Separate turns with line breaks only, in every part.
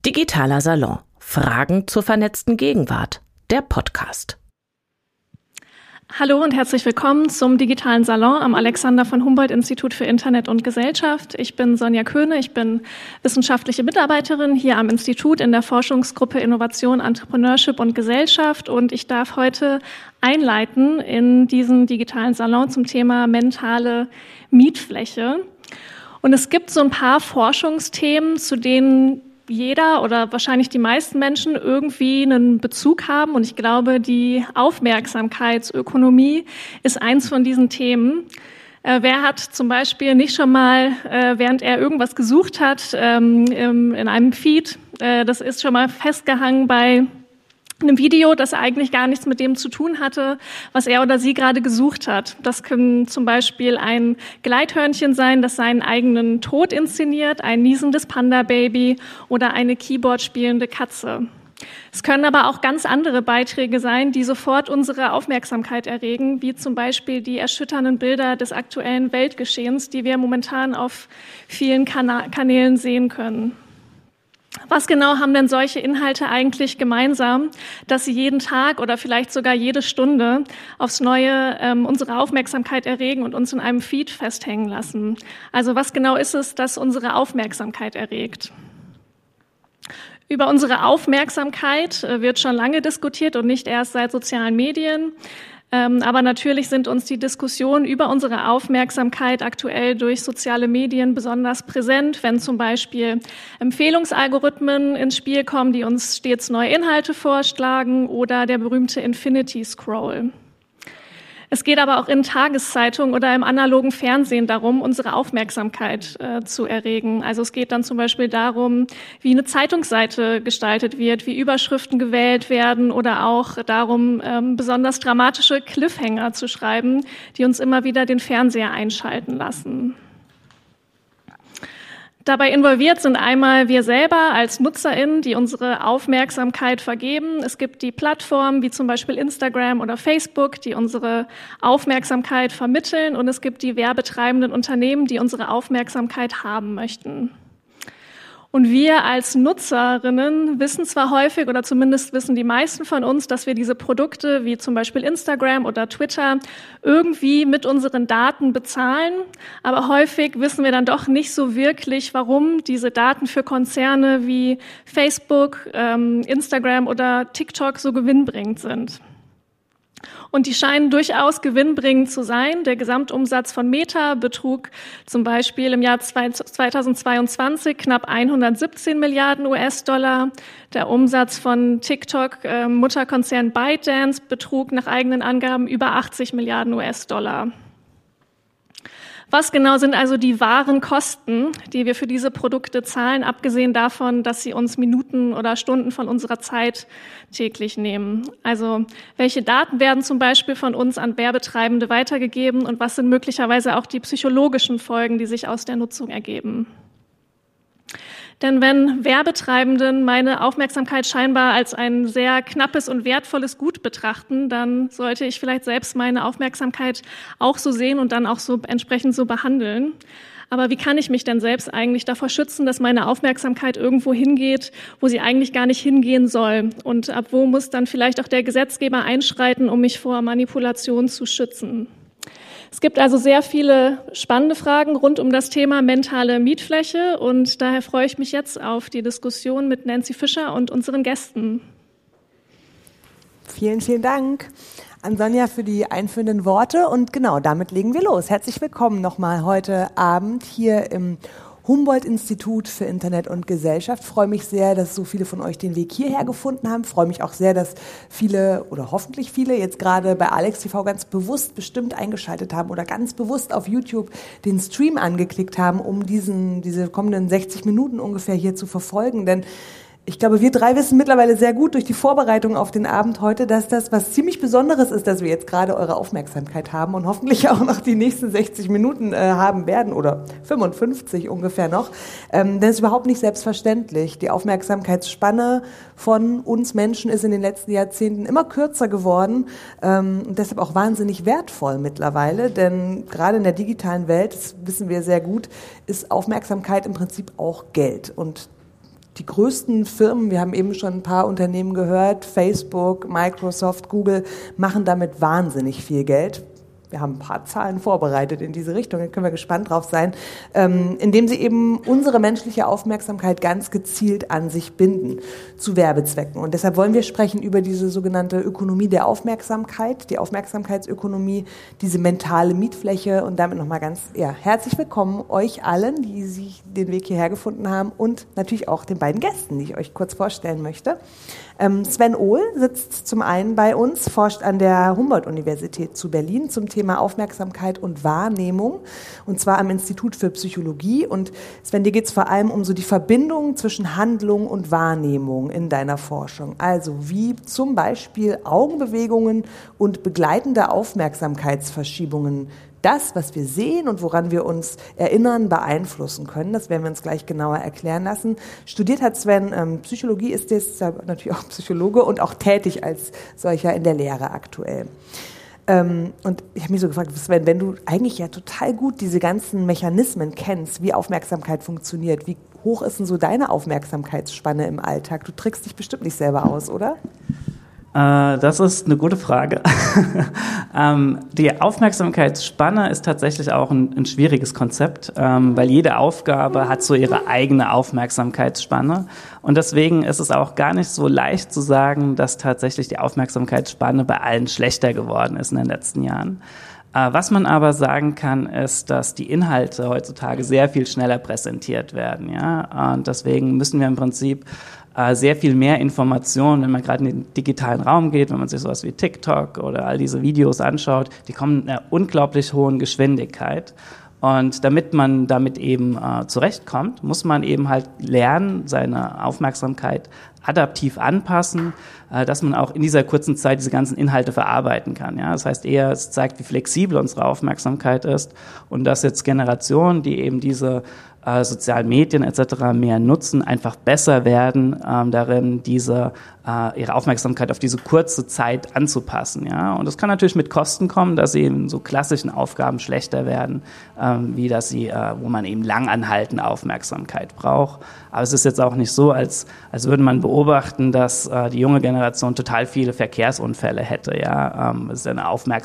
Digitaler Salon. Fragen zur vernetzten Gegenwart. Der Podcast.
Hallo und herzlich willkommen zum Digitalen Salon am Alexander von Humboldt-Institut für Internet und Gesellschaft. Ich bin Sonja Köhne, ich bin wissenschaftliche Mitarbeiterin hier am Institut in der Forschungsgruppe Innovation, Entrepreneurship und Gesellschaft und ich darf heute einleiten in diesen digitalen Salon zum Thema mentale Mietfläche. Und es gibt so ein paar Forschungsthemen, zu denen jeder oder wahrscheinlich die meisten Menschen irgendwie einen Bezug haben. Und ich glaube, die Aufmerksamkeitsökonomie ist eins von diesen Themen. Wer hat zum Beispiel nicht schon mal, während er irgendwas gesucht hat, in einem Feed, das ist schon mal festgehangen bei einem Video, das eigentlich gar nichts mit dem zu tun hatte, was er oder sie gerade gesucht hat. Das können zum Beispiel ein Gleithörnchen sein, das seinen eigenen Tod inszeniert, ein niesendes Panda-Baby oder eine Keyboard spielende Katze. Es können aber auch ganz andere Beiträge sein, die sofort unsere Aufmerksamkeit erregen, wie zum Beispiel die erschütternden Bilder des aktuellen Weltgeschehens, die wir momentan auf vielen Kanälen sehen können. Was genau haben denn solche Inhalte eigentlich gemeinsam, dass sie jeden Tag oder vielleicht sogar jede Stunde aufs Neue unsere Aufmerksamkeit erregen und uns in einem Feed festhängen lassen? Also was genau ist es, das unsere Aufmerksamkeit erregt? Über unsere Aufmerksamkeit wird schon lange diskutiert und nicht erst seit sozialen Medien. Aber natürlich sind uns die Diskussionen über unsere Aufmerksamkeit aktuell durch soziale Medien besonders präsent, wenn zum Beispiel Empfehlungsalgorithmen ins Spiel kommen, die uns stets neue Inhalte vorschlagen oder der berühmte Infinity Scroll. Es geht aber auch in Tageszeitungen oder im analogen Fernsehen darum, unsere Aufmerksamkeit zu erregen. Also es geht dann zum Beispiel darum, wie eine Zeitungsseite gestaltet wird, wie Überschriften gewählt werden oder auch darum, besonders dramatische Cliffhanger zu schreiben, die uns immer wieder den Fernseher einschalten lassen. Dabei involviert sind einmal wir selber als NutzerInnen, die unsere Aufmerksamkeit vergeben. Es gibt die Plattformen wie zum Beispiel Instagram oder Facebook, die unsere Aufmerksamkeit vermitteln. Und es gibt die werbetreibenden Unternehmen, die unsere Aufmerksamkeit haben möchten. Und wir als Nutzerinnen wissen zwar häufig, oder zumindest wissen die meisten von uns, dass wir diese Produkte wie zum Beispiel Instagram oder Twitter irgendwie mit unseren Daten bezahlen, aber häufig wissen wir dann doch nicht so wirklich, warum diese Daten für Konzerne wie Facebook, Instagram oder TikTok so gewinnbringend sind. Und die scheinen durchaus gewinnbringend zu sein. Der Gesamtumsatz von Meta betrug zum Beispiel im Jahr 2022 knapp 117 Milliarden US-Dollar. Der Umsatz von TikTok, Mutterkonzern ByteDance, betrug nach eigenen Angaben über 80 Milliarden US-Dollar. Was genau sind also die wahren Kosten, die wir für diese Produkte zahlen, abgesehen davon, dass sie uns Minuten oder Stunden von unserer Zeit täglich nehmen? Also welche Daten werden zum Beispiel von uns an Werbetreibende weitergegeben und was sind möglicherweise auch die psychologischen Folgen, die sich aus der Nutzung ergeben? Denn wenn Werbetreibenden meine Aufmerksamkeit scheinbar als ein sehr knappes und wertvolles Gut betrachten, dann sollte ich vielleicht selbst meine Aufmerksamkeit auch so sehen und dann auch so entsprechend so behandeln. Aber wie kann ich mich denn selbst eigentlich davor schützen, dass meine Aufmerksamkeit irgendwo hingeht, wo sie eigentlich gar nicht hingehen soll? Und ab wo muss dann vielleicht auch der Gesetzgeber einschreiten, um mich vor Manipulation zu schützen? Es gibt also sehr viele spannende Fragen rund um das Thema mentale Mietfläche und daher freue ich mich jetzt auf die Diskussion mit Nancy Fischer und unseren Gästen.
Vielen, vielen Dank an Sonja für die einführenden Worte und genau, damit legen wir los. Herzlich willkommen nochmal heute Abend hier im Humboldt-Institut für Internet und Gesellschaft. Ich freue mich sehr, dass so viele von euch den Weg hierher gefunden haben. Ich freue mich auch sehr, dass viele oder hoffentlich viele jetzt gerade bei Alex TV ganz bewusst bestimmt eingeschaltet haben oder ganz bewusst auf YouTube den Stream angeklickt haben, um diese kommenden 60 Minuten ungefähr hier zu verfolgen. Denn ich glaube, wir drei wissen mittlerweile sehr gut durch die Vorbereitung auf den Abend heute, dass das was ziemlich Besonderes ist, dass wir jetzt gerade eure Aufmerksamkeit haben und hoffentlich auch noch die nächsten 60 Minuten haben werden oder 55 ungefähr noch. Denn es ist überhaupt nicht selbstverständlich. Die Aufmerksamkeitsspanne von uns Menschen ist in den letzten Jahrzehnten immer kürzer geworden und deshalb auch wahnsinnig wertvoll mittlerweile. Denn gerade in der digitalen Welt, das wissen wir sehr gut, ist Aufmerksamkeit im Prinzip auch Geld. Und die größten Firmen, wir haben eben schon ein paar Unternehmen gehört, Facebook, Microsoft, Google, machen damit wahnsinnig viel Geld. Wir haben ein paar Zahlen vorbereitet in diese Richtung, da können wir gespannt drauf sein, indem sie eben unsere menschliche Aufmerksamkeit ganz gezielt an sich binden, zu Werbezwecken. Und deshalb wollen wir sprechen über diese sogenannte Ökonomie der Aufmerksamkeit, die Aufmerksamkeitsökonomie, diese mentale Mietfläche und damit nochmal ganz herzlich willkommen euch allen, die sich den Weg hierher gefunden haben und natürlich auch den beiden Gästen, die ich euch kurz vorstellen möchte. Sven Ohl sitzt zum einen bei uns, forscht an der Humboldt-Universität zu Berlin zum Thema Aufmerksamkeit und Wahrnehmung, und zwar am Institut für Psychologie. Und Sven, dir geht es vor allem um so die Verbindung zwischen Handlung und Wahrnehmung in deiner Forschung. Also wie zum Beispiel Augenbewegungen und begleitende Aufmerksamkeitsverschiebungen das, was wir sehen und woran wir uns erinnern, beeinflussen können. Das werden wir uns gleich genauer erklären lassen. Studiert hat Sven Psychologie, ist natürlich auch Psychologe und auch tätig als solcher in der Lehre aktuell. Und ich habe mich so gefragt, Sven, wenn du eigentlich ja total gut diese ganzen Mechanismen kennst, wie Aufmerksamkeit funktioniert, wie hoch ist denn so deine Aufmerksamkeitsspanne im Alltag? Du trickst dich bestimmt nicht selber aus, oder?
Das ist eine gute Frage. Die Aufmerksamkeitsspanne ist tatsächlich auch ein schwieriges Konzept, weil jede Aufgabe hat so ihre eigene Aufmerksamkeitsspanne. Und deswegen ist es auch gar nicht so leicht zu sagen, dass tatsächlich die Aufmerksamkeitsspanne bei allen schlechter geworden ist in den letzten Jahren. Was man aber sagen kann, ist, dass die Inhalte heutzutage sehr viel schneller präsentiert werden. Ja? Und deswegen müssen wir im Prinzip sehr viel mehr Informationen, wenn man gerade in den digitalen Raum geht, wenn man sich sowas wie TikTok oder all diese Videos anschaut, die kommen in einer unglaublich hohen Geschwindigkeit. Und damit man damit eben zurechtkommt, muss man eben halt lernen, seine Aufmerksamkeit adaptiv anpassen, dass man auch in dieser kurzen Zeit diese ganzen Inhalte verarbeiten kann. Ja? Das heißt eher, es zeigt, wie flexibel unsere Aufmerksamkeit ist und dass jetzt Generationen, die eben diese sozialen Medien etc. mehr nutzen, einfach besser werden darin, ihre Aufmerksamkeit auf diese kurze Zeit anzupassen. Ja? Und das kann natürlich mit Kosten kommen, dass sie in so klassischen Aufgaben schlechter werden, wie dass sie, wo man eben langanhaltende Aufmerksamkeit braucht. Aber es ist jetzt auch nicht so, als würde man beobachten, dass die junge Generation total viele Verkehrsunfälle hätte. Ja? Es ist eine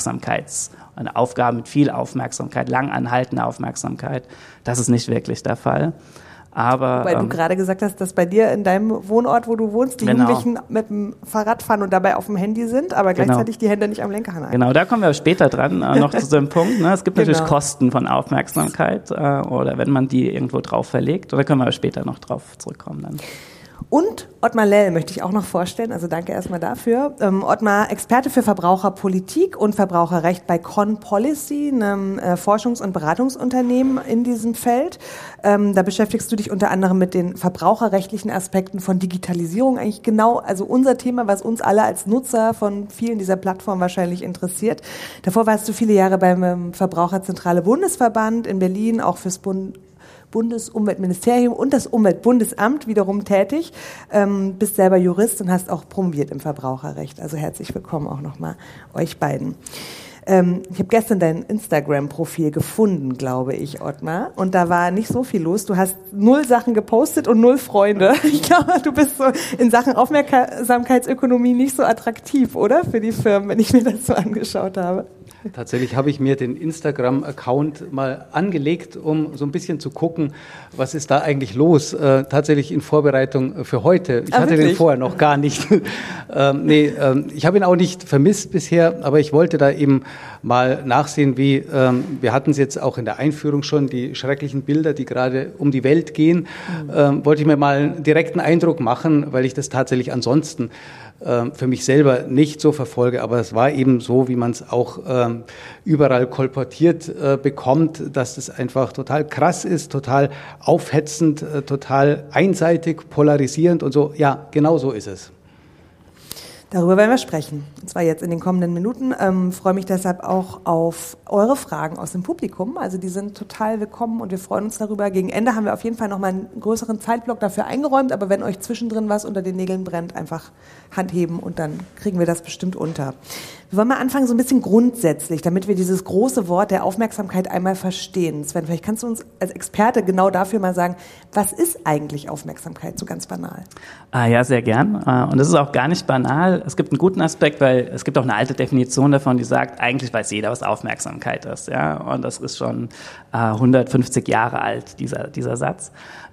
Aufgabe mit viel Aufmerksamkeit, langanhaltende Aufmerksamkeit. Das ist nicht wirklich der Fall. Aber,
weil du gerade gesagt hast, dass bei dir in deinem Wohnort, wo du wohnst, die Jugendlichen mit dem Fahrrad fahren und dabei auf dem Handy sind, aber gleichzeitig die Hände nicht am Lenker haben.
Genau, da kommen wir später dran, noch zu so einem Punkt. Ne? Es gibt natürlich Kosten von Aufmerksamkeit oder wenn man die irgendwo drauf verlegt. Oder können wir später noch drauf zurückkommen dann.
Und Ottmar Lell möchte ich auch noch vorstellen, also danke erstmal dafür. Ottmar, Experte für Verbraucherpolitik und Verbraucherrecht bei ConPolicy, einem Forschungs- und Beratungsunternehmen in diesem Feld. Da beschäftigst du dich unter anderem mit den verbraucherrechtlichen Aspekten von Digitalisierung, eigentlich genau, also unser Thema, was uns alle als Nutzer von vielen dieser Plattformen wahrscheinlich interessiert. Davor warst du viele Jahre beim Verbraucherzentrale Bundesverband in Berlin, auch fürs Bundesumweltministerium und das Umweltbundesamt wiederum tätig, bist selber Jurist und hast auch promoviert im Verbraucherrecht. Also herzlich willkommen auch nochmal euch beiden. Ich habe gestern dein Instagram-Profil gefunden, glaube ich, Ottmar, und da war nicht so viel los. Du hast 0 Sachen gepostet und 0 Freunde. Ich glaube, du bist so in Sachen Aufmerksamkeitsökonomie nicht so attraktiv, oder? Für die Firmen, wenn ich mir das so angeschaut habe.
Tatsächlich habe ich mir den Instagram-Account mal angelegt, um so ein bisschen zu gucken, was ist da eigentlich los, tatsächlich in Vorbereitung für heute. Ich hatte den vorher noch gar nicht. Ich habe ihn auch nicht vermisst bisher, aber ich wollte da eben mal nachsehen, wie, wir hatten es jetzt auch in der Einführung schon, die schrecklichen Bilder, die gerade um die Welt gehen, wollte ich mir mal einen direkten Eindruck machen, weil ich das tatsächlich ansonsten für mich selber nicht so verfolge, aber es war eben so, wie man es auch überall kolportiert bekommt, dass das einfach total krass ist, total aufhetzend, total einseitig, polarisierend und so. Ja, genau so ist es.
Darüber werden wir sprechen, und zwar jetzt in den kommenden Minuten. Freue mich deshalb auch auf eure Fragen aus dem Publikum. Also die sind total willkommen und wir freuen uns darüber. Gegen Ende haben wir auf jeden Fall nochmal einen größeren Zeitblock dafür eingeräumt, aber wenn euch zwischendrin was unter den Nägeln brennt, einfach Hand heben und dann kriegen wir das bestimmt unter. Wir wollen mal anfangen so ein bisschen grundsätzlich, damit wir dieses große Wort der Aufmerksamkeit einmal verstehen. Sven, vielleicht kannst du uns als Experte genau dafür mal sagen, was ist eigentlich Aufmerksamkeit, so ganz banal?
Ja, sehr gern. Und das ist auch gar nicht banal. Es gibt einen guten Aspekt, weil es gibt auch eine alte Definition davon, die sagt, eigentlich weiß jeder, was Aufmerksamkeit ist. Ja? Und das ist schon 150 Jahre alt, dieser Satz.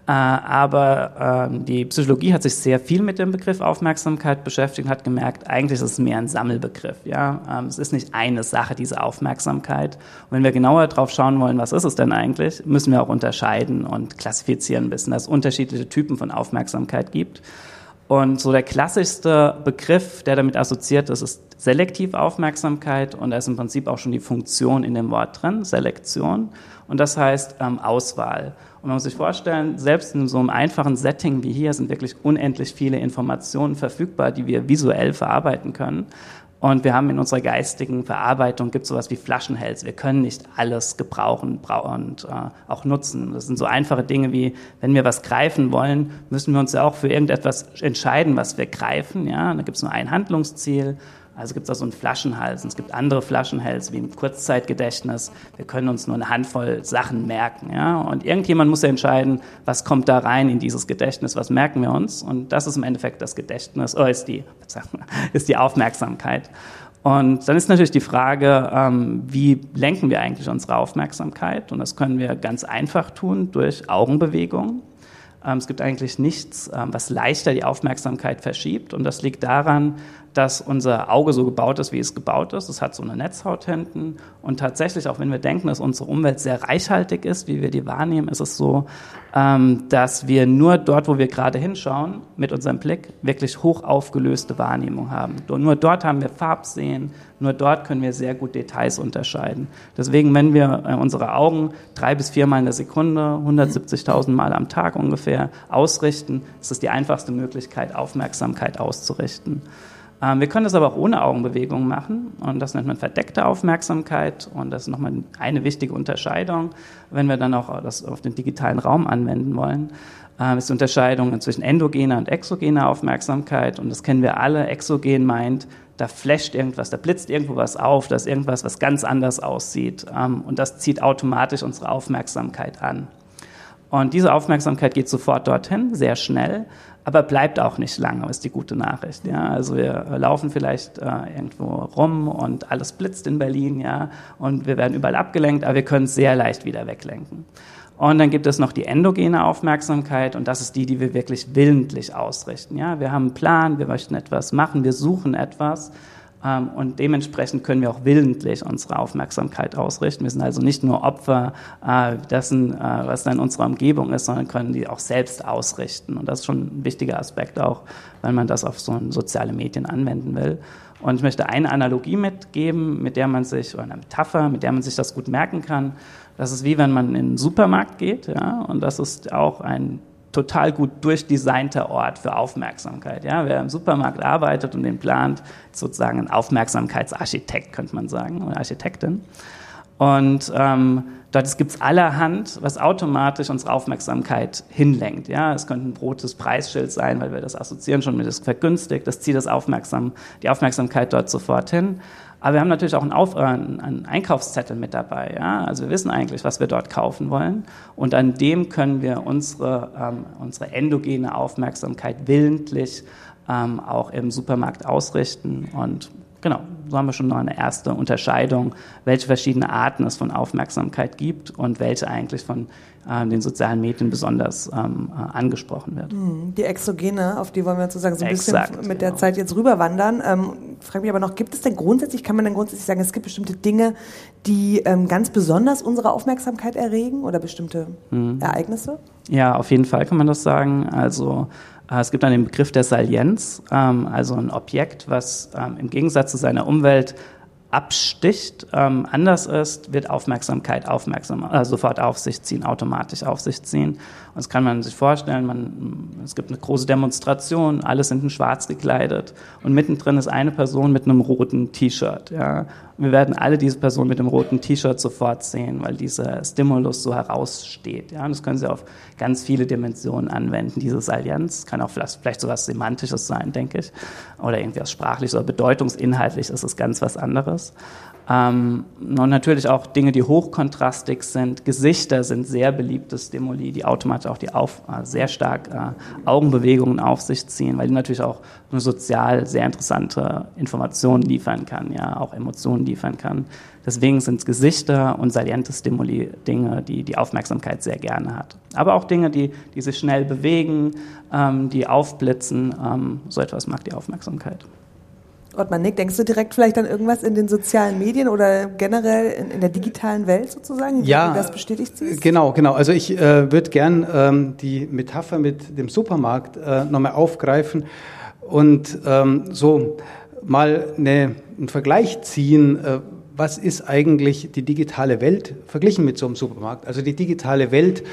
Aber die Psychologie hat sich sehr viel mit dem Begriff Aufmerksamkeit beschäftigt und hat gemerkt, eigentlich ist es mehr ein Sammelbegriff. Ja? Es ist nicht eine Sache, diese Aufmerksamkeit. Und wenn wir genauer drauf schauen wollen, was ist es denn eigentlich, müssen wir auch unterscheiden und klassifizieren ein bisschen, dass es unterschiedliche Typen von Aufmerksamkeit gibt. Und so der klassischste Begriff, der damit assoziiert ist, ist selektive Aufmerksamkeit. Und da ist im Prinzip auch schon die Funktion in dem Wort drin, Selektion. Und das heißt Auswahl. Und man muss sich vorstellen, selbst in so einem einfachen Setting wie hier sind wirklich unendlich viele Informationen verfügbar, die wir visuell verarbeiten können. Und wir haben in unserer geistigen Verarbeitung, gibt es sowas wie Flaschenhälse. Wir können nicht alles gebrauchen und auch nutzen. Das sind so einfache Dinge wie, wenn wir was greifen wollen, müssen wir uns ja auch für irgendetwas entscheiden, was wir greifen. Ja? Da gibt es nur ein Handlungsziel. Also gibt es da so einen Flaschenhals. Und es gibt andere Flaschenhälse wie im Kurzzeitgedächtnis. Wir können uns nur eine Handvoll Sachen merken. Ja? Und irgendjemand muss ja entscheiden, was kommt da rein in dieses Gedächtnis, was merken wir uns. Und das ist im Endeffekt das Gedächtnis, ist die Aufmerksamkeit. Und dann ist natürlich die Frage, wie lenken wir eigentlich unsere Aufmerksamkeit? Und das können wir ganz einfach tun durch Augenbewegungen. Es gibt eigentlich nichts, was leichter die Aufmerksamkeit verschiebt. Und das liegt daran, dass unser Auge so gebaut ist, wie es gebaut ist. Es hat so eine Netzhaut hinten. Und tatsächlich, auch wenn wir denken, dass unsere Umwelt sehr reichhaltig ist, wie wir die wahrnehmen, ist es so, dass wir nur dort, wo wir gerade hinschauen, mit unserem Blick wirklich hoch aufgelöste Wahrnehmung haben. Nur dort haben wir Farbsehen, nur dort können wir sehr gut Details unterscheiden. Deswegen, wenn wir unsere Augen 3 bis 4 Mal in der Sekunde, 170.000 Mal am Tag ungefähr ausrichten, ist es die einfachste Möglichkeit, Aufmerksamkeit auszurichten. Wir können das aber auch ohne Augenbewegung machen und das nennt man verdeckte Aufmerksamkeit und das ist nochmal eine wichtige Unterscheidung, wenn wir dann auch das auf den digitalen Raum anwenden wollen, ist die Unterscheidung zwischen endogener und exogener Aufmerksamkeit und das kennen wir alle. Exogen meint, da flasht irgendwas, da blitzt irgendwo was auf, da ist irgendwas, was ganz anders aussieht und das zieht automatisch unsere Aufmerksamkeit an. Und diese Aufmerksamkeit geht sofort dorthin, sehr schnell, aber bleibt auch nicht lange, ist die gute Nachricht. Ja? Also wir laufen vielleicht irgendwo rum und alles blitzt in Berlin, ja, und wir werden überall abgelenkt, aber wir können es sehr leicht wieder weglenken. Und dann gibt es noch die endogene Aufmerksamkeit und das ist die wir wirklich willentlich ausrichten. Ja? Wir haben einen Plan, wir möchten etwas machen, wir suchen etwas. Und dementsprechend können wir auch willentlich unsere Aufmerksamkeit ausrichten. Wir sind also nicht nur Opfer dessen, was dann in unserer Umgebung ist, sondern können die auch selbst ausrichten. Und das ist schon ein wichtiger Aspekt auch, weil man das auf so soziale Medien anwenden will. Und ich möchte eine Analogie mitgeben, oder eine Metapher, mit der man sich das gut merken kann. Das ist wie wenn man in einen Supermarkt geht, ja, und das ist auch ein total gut durchdesignter Ort für Aufmerksamkeit. Ja? Wer im Supermarkt arbeitet und den plant, ist sozusagen ein Aufmerksamkeitsarchitekt, könnte man sagen, oder Architektin. Und dort gibt es allerhand, was automatisch unsere Aufmerksamkeit hinlenkt. Ja? Es könnte ein rotes Preisschild sein, weil wir das assoziieren schon mit das vergünstigt. Das zieht die Aufmerksamkeit dort sofort hin. Aber wir haben natürlich auch einen Einkaufszettel mit dabei. Ja? Also wir wissen eigentlich, was wir dort kaufen wollen. Und an dem können wir unsere endogene Aufmerksamkeit willentlich auch im Supermarkt ausrichten. Und genau, so haben wir schon noch eine erste Unterscheidung, welche verschiedene Arten es von Aufmerksamkeit gibt und welche eigentlich von den sozialen Medien besonders angesprochen wird.
Die exogene, auf die wollen wir sozusagen so ein bisschen mit der Zeit jetzt rüberwandern. Frage mich aber noch, kann man denn grundsätzlich sagen, es gibt bestimmte Dinge, die ganz besonders unsere Aufmerksamkeit erregen oder bestimmte Ereignisse?
Ja, auf jeden Fall kann man das sagen. Also es gibt dann den Begriff der Salienz, also ein Objekt, was im Gegensatz zu seiner Umwelt absticht, anders ist, wird Aufmerksamkeit sofort auf sich ziehen, automatisch auf sich ziehen. Und das kann man sich vorstellen, es gibt eine große Demonstration, alle sind in schwarz gekleidet und mittendrin ist eine Person mit einem roten T-Shirt. Ja. Wir werden alle diese Person mit dem roten T-Shirt sofort sehen, weil dieser Stimulus so heraussteht. Ja. Und das können Sie auf ganz viele Dimensionen anwenden, diese Salienz. Kann auch vielleicht so was Semantisches sein, denke ich, oder irgendwie was Sprachliches oder bedeutungsinhaltlich ist es ganz was anderes. Und natürlich auch Dinge, die hochkontrastig sind. Gesichter sind sehr beliebte Stimuli, die automatisch auch sehr stark Augenbewegungen auf sich ziehen, weil die natürlich auch eine sozial sehr interessante Informationen liefern kann, ja, auch Emotionen liefern kann. Deswegen sind Gesichter und saliente Stimuli Dinge, die die Aufmerksamkeit sehr gerne hat. Aber auch Dinge, die sich schnell bewegen, die aufblitzen, so etwas mag die Aufmerksamkeit.
Ottmar Nick, denkst du direkt vielleicht an irgendwas in den sozialen Medien oder generell in der digitalen Welt sozusagen,
ja,
wie das bestätigt siehst?
Genau. Also ich würde gern die Metapher mit dem Supermarkt nochmal aufgreifen und so mal einen Vergleich ziehen, was ist eigentlich die digitale Welt verglichen mit so einem Supermarkt? Also die digitale Welt,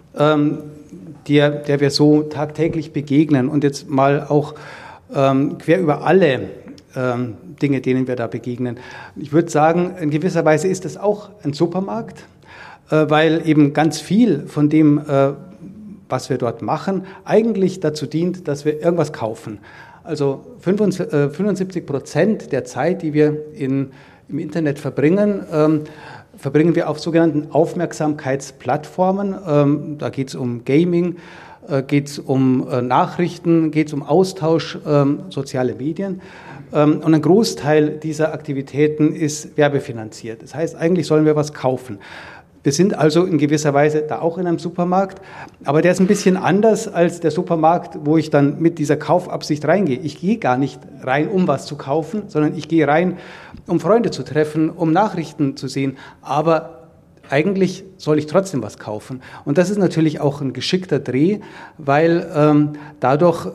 der wir so tagtäglich begegnen und jetzt mal auch quer über alle Dinge, denen wir da begegnen. Ich würde sagen, in gewisser Weise ist das auch ein Supermarkt, weil eben ganz viel von dem, was wir dort machen, eigentlich dazu dient, dass wir irgendwas kaufen. Also 75% der Zeit, die wir im Internet verbringen, verbringen wir auf sogenannten Aufmerksamkeitsplattformen. Da geht es um Gaming, geht es um Nachrichten, geht es um Austausch, soziale Medien. Und ein Großteil dieser Aktivitäten ist werbefinanziert. Das heißt, eigentlich sollen wir was kaufen. Wir sind also in gewisser Weise da auch in einem Supermarkt, aber der ist ein bisschen anders als der Supermarkt, wo ich dann mit dieser Kaufabsicht reingehe. Ich gehe gar nicht rein, um was zu kaufen, sondern ich gehe rein, um Freunde zu treffen, um Nachrichten zu sehen. Aber eigentlich soll ich trotzdem was kaufen. Und das ist natürlich auch ein geschickter Dreh, weil dadurch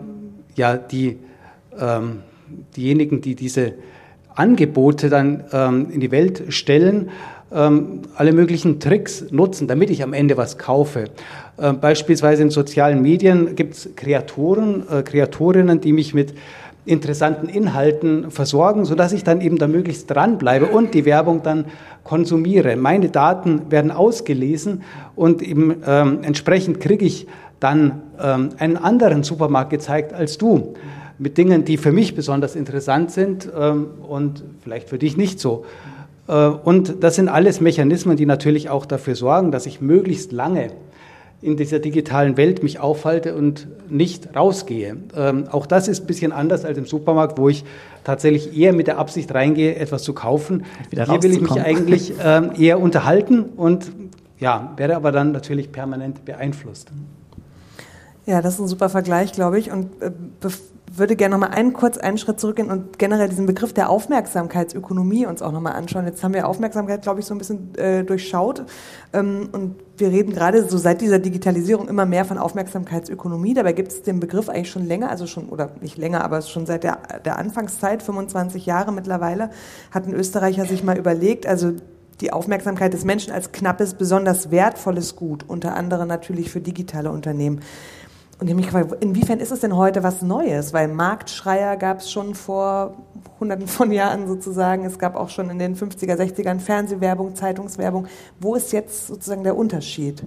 diejenigen, die diese Angebote dann in die Welt stellen, alle möglichen Tricks nutzen, damit ich am Ende was kaufe. Beispielsweise in sozialen Medien gibt es Kreatorinnen, die mich mit interessanten Inhalten versorgen, sodass ich dann eben da möglichst dranbleibe und die Werbung dann konsumiere. Meine Daten werden ausgelesen und eben entsprechend kriege ich dann einen anderen Supermarkt gezeigt als du, mit Dingen, die für mich besonders interessant sind und vielleicht für dich nicht so. Und das sind alles Mechanismen, die natürlich auch dafür sorgen, dass ich möglichst lange in dieser digitalen Welt mich aufhalte und nicht rausgehe. Auch das ist ein bisschen anders als im Supermarkt, wo ich tatsächlich eher mit der Absicht reingehe, etwas zu kaufen. Hier will ich mich eigentlich eher unterhalten und werde aber dann natürlich permanent beeinflusst.
Ja, das ist ein super Vergleich, glaube ich. Und würde gerne noch mal einen Schritt zurückgehen und generell diesen Begriff der Aufmerksamkeitsökonomie uns auch noch mal anschauen. Jetzt haben wir Aufmerksamkeit, glaube ich, so ein bisschen durchschaut. Und wir reden gerade so seit dieser Digitalisierung immer mehr von Aufmerksamkeitsökonomie. Dabei gibt es den Begriff eigentlich schon länger, oder nicht länger, aber schon seit der Anfangszeit, 25 Jahre mittlerweile, hat ein Österreicher sich mal überlegt, also die Aufmerksamkeit des Menschen als knappes, besonders wertvolles Gut, unter anderem natürlich für digitale Unternehmen. Und ich habe mich gefragt, inwiefern ist es denn heute was Neues? Weil Marktschreier gab es schon vor Hunderten von Jahren sozusagen. Es gab auch schon in den 50er, 60ern Fernsehwerbung, Zeitungswerbung. Wo ist jetzt sozusagen der Unterschied?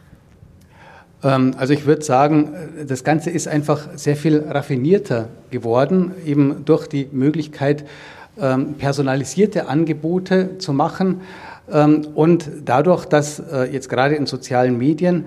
Also ich würde sagen, das Ganze ist einfach sehr viel raffinierter geworden, eben durch die Möglichkeit, personalisierte Angebote zu machen und dadurch, dass jetzt gerade in sozialen Medien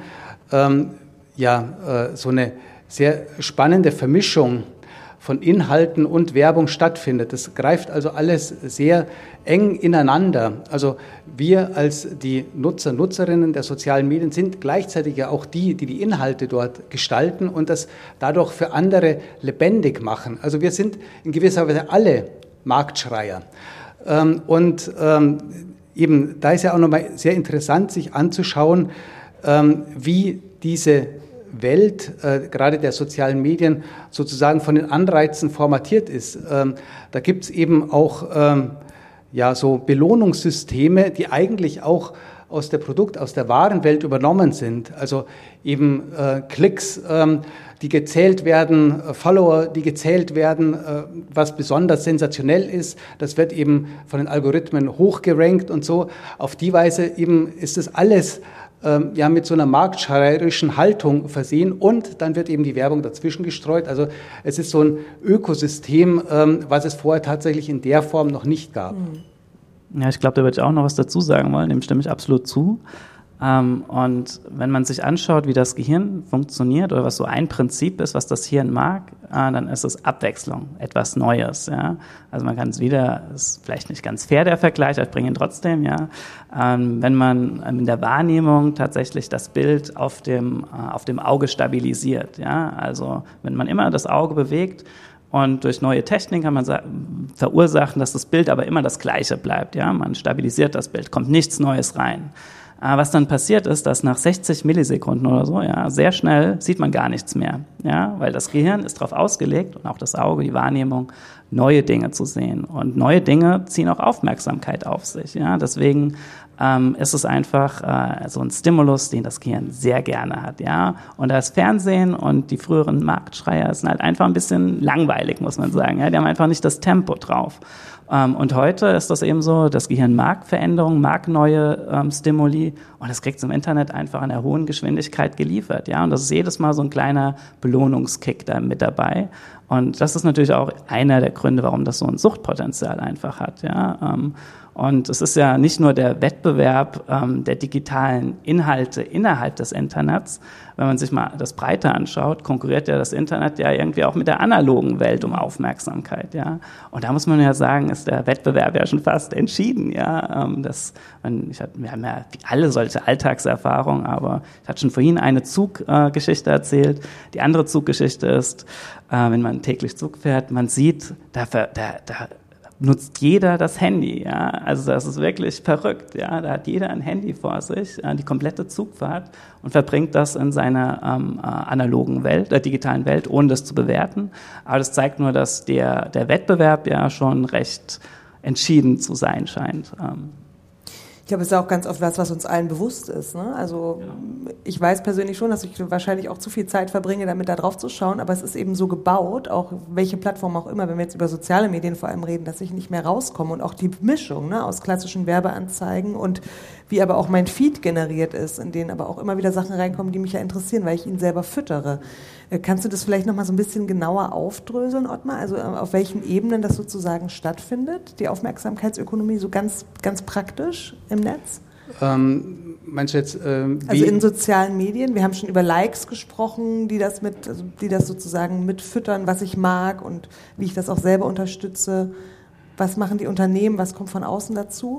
so eine sehr spannende Vermischung von Inhalten und Werbung stattfindet. Das greift also alles sehr eng ineinander. Also wir als die Nutzerinnen der sozialen Medien sind gleichzeitig ja auch die Inhalte dort gestalten und das dadurch für andere lebendig machen. Also wir sind in gewisser Weise alle Marktschreier. Eben da ist ja auch nochmal sehr interessant, sich anzuschauen, wie diese Welt, gerade der sozialen Medien, sozusagen von den Anreizen formatiert ist. Da gibt es eben auch so Belohnungssysteme, die eigentlich auch aus der Warenwelt übernommen sind. Also eben Klicks, die gezählt werden, Follower, die gezählt werden, was besonders sensationell ist. Das wird eben von den Algorithmen hochgerankt und so. Auf die Weise eben ist das alles mit so einer marktschreierischen Haltung versehen und dann wird eben die Werbung dazwischen gestreut. Also es ist so ein Ökosystem, was es vorher tatsächlich in der Form noch nicht gab.
Ja, ich glaube, da würde ich auch noch was dazu sagen wollen, dem stimme ich absolut zu. Und wenn man sich anschaut, wie das Gehirn funktioniert oder was so ein Prinzip ist, was das Hirn mag, dann ist es Abwechslung, etwas Neues. Ja? Also man kann es wieder, ist vielleicht nicht ganz fair der Vergleich, aber ich bringe ihn trotzdem. Ja? Wenn man in der Wahrnehmung tatsächlich das Bild auf dem Auge stabilisiert, ja? Also wenn man immer das Auge bewegt, und durch neue Technik kann man verursachen, dass das Bild aber immer das Gleiche bleibt. Ja? Man stabilisiert das Bild, kommt nichts Neues rein. Was dann passiert ist, dass nach 60 Millisekunden oder so, sehr schnell sieht man gar nichts mehr. Ja? Weil das Gehirn ist darauf ausgelegt und auch das Auge, die Wahrnehmung, neue Dinge zu sehen. Und neue Dinge ziehen auch Aufmerksamkeit auf sich. Ja? Deswegen ist es einfach so ein Stimulus, den das Gehirn sehr gerne hat. Ja? Und das Fernsehen und die früheren Marktschreier sind halt einfach ein bisschen langweilig, muss man sagen. Ja? Die haben einfach nicht das Tempo drauf. Und heute ist das eben so, das Gehirn mag Veränderungen, mag neue Stimuli und das kriegt es im Internet einfach in einer hohen Geschwindigkeit geliefert. Ja? Und das ist jedes Mal so ein kleiner Belohnungskick da mit dabei. Und das ist natürlich auch einer der Gründe, warum das so ein Suchtpotenzial einfach hat. Ja? Und es ist ja nicht nur der Wettbewerb der digitalen Inhalte innerhalb des Internets. Wenn man sich mal das breiter anschaut, konkurriert ja das Internet ja irgendwie auch mit der analogen Welt um Aufmerksamkeit. Ja? Und da muss man ja sagen, ist der Wettbewerb ja schon fast entschieden. Ja? Wir haben ja alle solche Alltagserfahrungen, aber ich hatte schon vorhin eine Zuggeschichte erzählt. Die andere Zuggeschichte ist, wenn man täglich Zug fährt, man sieht, da nutzt jeder das Handy, ja, also das ist wirklich verrückt, ja, da hat jeder ein Handy vor sich, die komplette Zugfahrt und verbringt das in seiner analogen Welt, der digitalen Welt, ohne das zu bewerten, aber das zeigt nur, dass der Wettbewerb ja schon recht entschieden zu sein scheint.
Ich glaube, es ist auch ganz oft was uns allen bewusst ist. Ne? Also ich weiß persönlich schon, dass ich wahrscheinlich auch zu viel Zeit verbringe, damit da drauf zu schauen, aber es ist eben so gebaut, auch welche Plattform auch immer, wenn wir jetzt über soziale Medien vor allem reden, dass ich nicht mehr rauskomme und auch die Mischung aus klassischen Werbeanzeigen und wie aber auch mein Feed generiert ist, in denen aber auch immer wieder Sachen reinkommen, die mich ja interessieren, weil ich ihn selber füttere. Kannst du das vielleicht noch mal so ein bisschen genauer aufdröseln, Ottmar? Also auf welchen Ebenen das sozusagen stattfindet, die Aufmerksamkeitsökonomie, so ganz, ganz praktisch im Netz?
Meinst du jetzt,
also in sozialen Medien? Wir haben schon über Likes gesprochen, die das sozusagen mitfüttern, was ich mag und wie ich das auch selber unterstütze. Was machen die Unternehmen? Was kommt von außen dazu?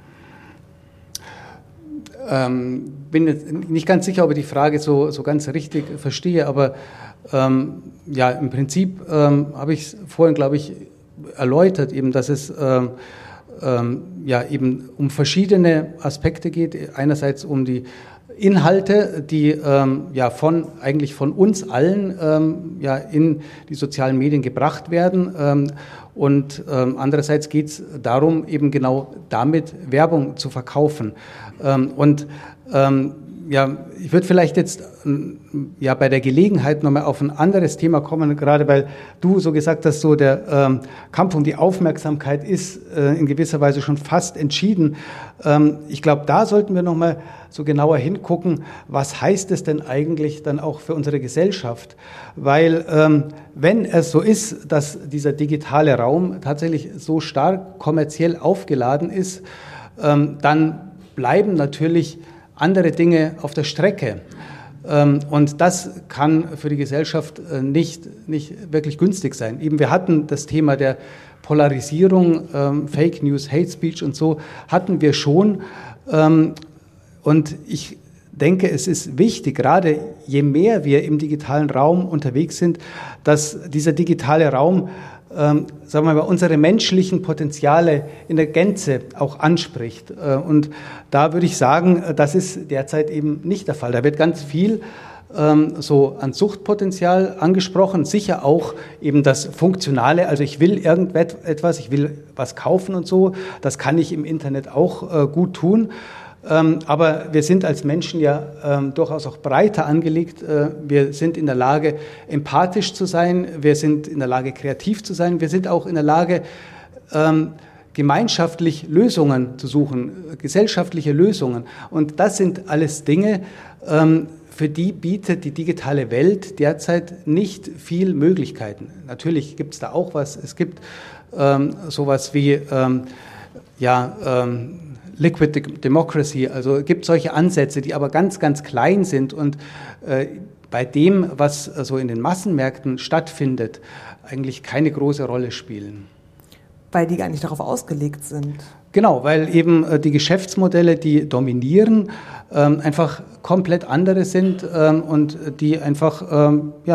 Bin jetzt nicht ganz sicher, ob ich die Frage so ganz richtig verstehe, aber im Prinzip habe ich es vorhin, glaube ich, erläutert, eben, dass es eben um verschiedene Aspekte geht. Einerseits um die Inhalte, die von uns allen in die sozialen Medien gebracht werden. Und andererseits geht es darum, eben genau damit Werbung zu verkaufen. Ich würde vielleicht jetzt bei der Gelegenheit nochmal auf ein anderes Thema kommen, gerade weil du so gesagt hast, so der Kampf um die Aufmerksamkeit ist in gewisser Weise schon fast entschieden. Ich glaube, da sollten wir nochmal so genauer hingucken, was heißt es denn eigentlich dann auch für unsere Gesellschaft? Weil wenn es so ist, dass dieser digitale Raum tatsächlich so stark kommerziell aufgeladen ist, dann bleiben natürlich andere Dinge auf der Strecke. Und das kann für die Gesellschaft nicht wirklich günstig sein. Eben wir hatten das Thema der Polarisierung, Fake News, Hate Speech und so, hatten wir schon. Und ich denke, es ist wichtig, gerade je mehr wir im digitalen Raum unterwegs sind, dass dieser digitale Raum sagen wir mal, unsere menschlichen Potenziale in der Gänze auch anspricht. Und da würde ich sagen, das ist derzeit eben nicht der Fall. Da wird ganz viel so an Suchtpotenzial angesprochen, sicher auch eben das Funktionale, also ich will irgendetwas, ich will was kaufen und so, das kann ich im Internet auch gut tun, aber wir sind als Menschen ja durchaus auch breiter angelegt, wir sind in der Lage, empathisch zu sein, wir sind in der Lage, kreativ zu sein, wir sind auch in der Lage, gemeinschaftlich Lösungen zu suchen, gesellschaftliche Lösungen, und das sind alles Dinge, für die bietet die digitale Welt derzeit nicht viel Möglichkeiten. Natürlich gibt es da auch was. Es gibt sowas wie Liquid Democracy. Also es gibt solche Ansätze, die aber ganz, ganz klein sind und bei dem, was so in den Massenmärkten stattfindet, eigentlich keine große Rolle spielen.
Weil die gar nicht darauf ausgelegt sind.
Genau, weil eben die Geschäftsmodelle, die dominieren, einfach komplett andere sind und die einfach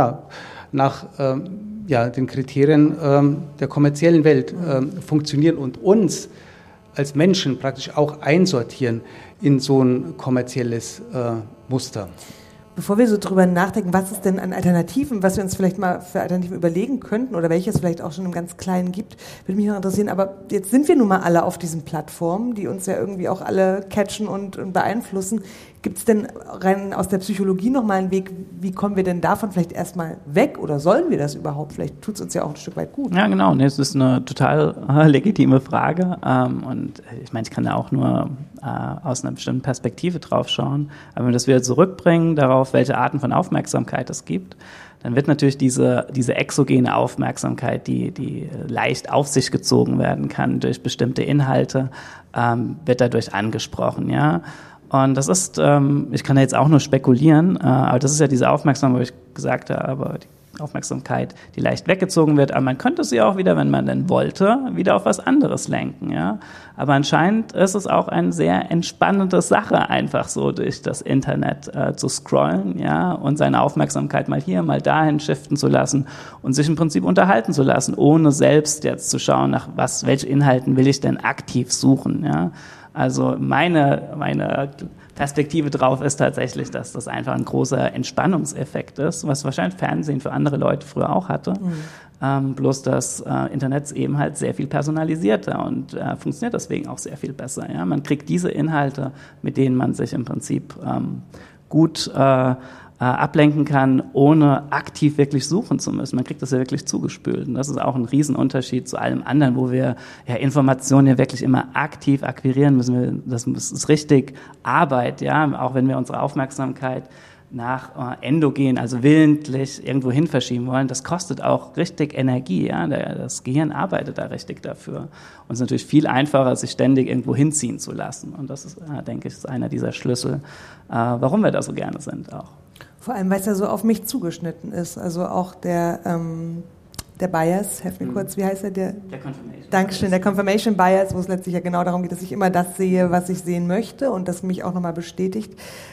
nach den Kriterien der kommerziellen Welt funktionieren und uns als Menschen praktisch auch einsortieren in so ein kommerzielles Muster.
Bevor wir so drüber nachdenken, was ist denn an Alternativen, was wir uns vielleicht mal für Alternativen überlegen könnten oder welches vielleicht auch schon im ganz Kleinen gibt, würde mich noch interessieren. Aber jetzt sind wir nun mal alle auf diesen Plattformen, die uns ja irgendwie auch alle catchen und beeinflussen. Gibt es denn rein aus der Psychologie nochmal einen Weg, wie kommen wir denn davon vielleicht erstmal weg oder sollen wir das überhaupt? Vielleicht tut es uns ja auch ein Stück weit gut.
Ja, genau. Das ist eine total legitime Frage. Und ich meine, ich kann da auch nur aus einer bestimmten Perspektive drauf schauen. Aber wenn wir das wieder zurückbringen darauf, welche Arten von Aufmerksamkeit es gibt, dann wird natürlich diese exogene Aufmerksamkeit, die leicht auf sich gezogen werden kann durch bestimmte Inhalte, wird dadurch angesprochen, ja. Und das ist, ich kann da jetzt auch nur spekulieren, aber das ist ja diese Aufmerksamkeit, wo ich gesagt habe, die Aufmerksamkeit, die leicht weggezogen wird, aber man könnte sie auch wieder, wenn man denn wollte, wieder auf was anderes lenken, ja. Aber anscheinend ist es auch eine sehr entspannende Sache, einfach so durch das Internet zu scrollen, ja, und seine Aufmerksamkeit mal hier, mal dahin shiften zu lassen und sich im Prinzip unterhalten zu lassen, ohne selbst jetzt zu schauen, nach welche Inhalten will ich denn aktiv suchen, ja. Also meine Perspektive drauf ist tatsächlich, dass das einfach ein großer Entspannungseffekt ist, was wahrscheinlich Fernsehen für andere Leute früher auch hatte. Bloß das Internet ist eben halt sehr viel personalisierter und funktioniert deswegen auch sehr viel besser. Ja? Man kriegt diese Inhalte, mit denen man sich im Prinzip gut ablenken kann, ohne aktiv wirklich suchen zu müssen. Man kriegt das ja wirklich zugespült. Und das ist auch ein Riesenunterschied zu allem anderen, wo wir ja Informationen ja wirklich immer aktiv akquirieren müssen. Das ist richtig Arbeit, ja, auch wenn wir unsere Aufmerksamkeit nach endogen, also willentlich irgendwo hin verschieben wollen, das kostet auch richtig Energie, ja, das Gehirn arbeitet da richtig dafür. Und es ist natürlich viel einfacher, sich ständig irgendwo hinziehen zu lassen. Und das ist, denke ich, einer dieser Schlüssel, warum wir da so gerne sind auch.
Vor allem, weil es ja so auf mich zugeschnitten ist. Also auch der Bias, helf mir kurz, wie heißt er? Der Confirmation. Dankeschön, der Confirmation Bias, wo es letztlich ja genau darum geht, dass ich immer das sehe, was ich sehen möchte und das mich auch nochmal bestätigt,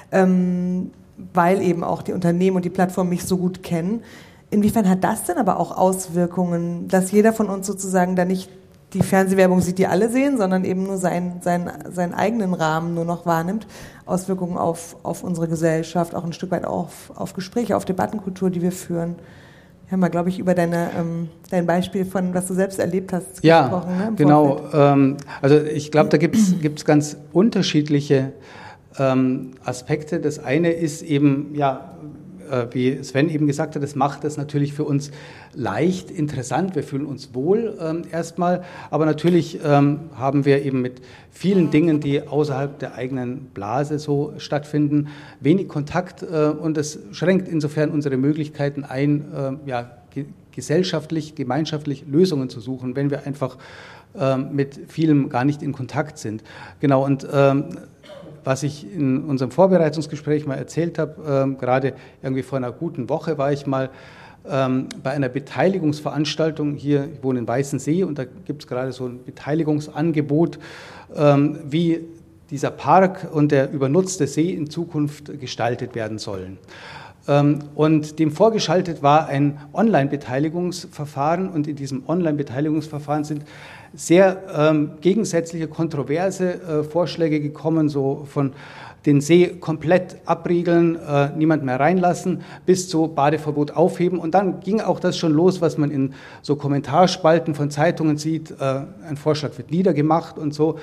weil eben auch die Unternehmen und die Plattformen mich so gut kennen. Inwiefern hat das denn aber auch Auswirkungen, dass jeder von uns sozusagen da nicht die Fernsehwerbung sieht, die alle sehen, sondern eben nur seinen eigenen Rahmen nur noch wahrnimmt, Auswirkungen auf unsere Gesellschaft, auch ein Stück weit auf Gespräche, auf Debattenkultur, die wir führen. Wir haben mal, glaube ich, über dein Beispiel von, was du selbst erlebt hast, gesprochen.
Ja, genau. Also ich glaube, da gibt's ganz unterschiedliche Aspekte. Das eine ist eben, ja, wie Sven eben gesagt hat, das macht das natürlich für uns leicht, interessant, wir fühlen uns wohl erstmal, aber natürlich haben wir eben mit vielen Dingen, die außerhalb der eigenen Blase so stattfinden, wenig Kontakt und das schränkt insofern unsere Möglichkeiten ein, gesellschaftlich, gemeinschaftlich Lösungen zu suchen, wenn wir einfach mit vielem gar nicht in Kontakt sind. Genau, und was ich in unserem Vorbereitungsgespräch mal erzählt habe, gerade irgendwie vor einer guten Woche war ich mal bei einer Beteiligungsveranstaltung hier, ich wohne in Weißensee und da gibt es gerade so ein Beteiligungsangebot, wie dieser Park und der übernutzte See in Zukunft gestaltet werden sollen. Und dem vorgeschaltet war ein Online-Beteiligungsverfahren und in diesem Online-Beteiligungsverfahren sind sehr gegensätzliche, kontroverse Vorschläge gekommen, so von den See komplett abriegeln, niemand mehr reinlassen, bis zu Badeverbot aufheben. Und dann ging auch das schon los, was man in so Kommentarspalten von Zeitungen sieht. Ein Vorschlag wird niedergemacht und so.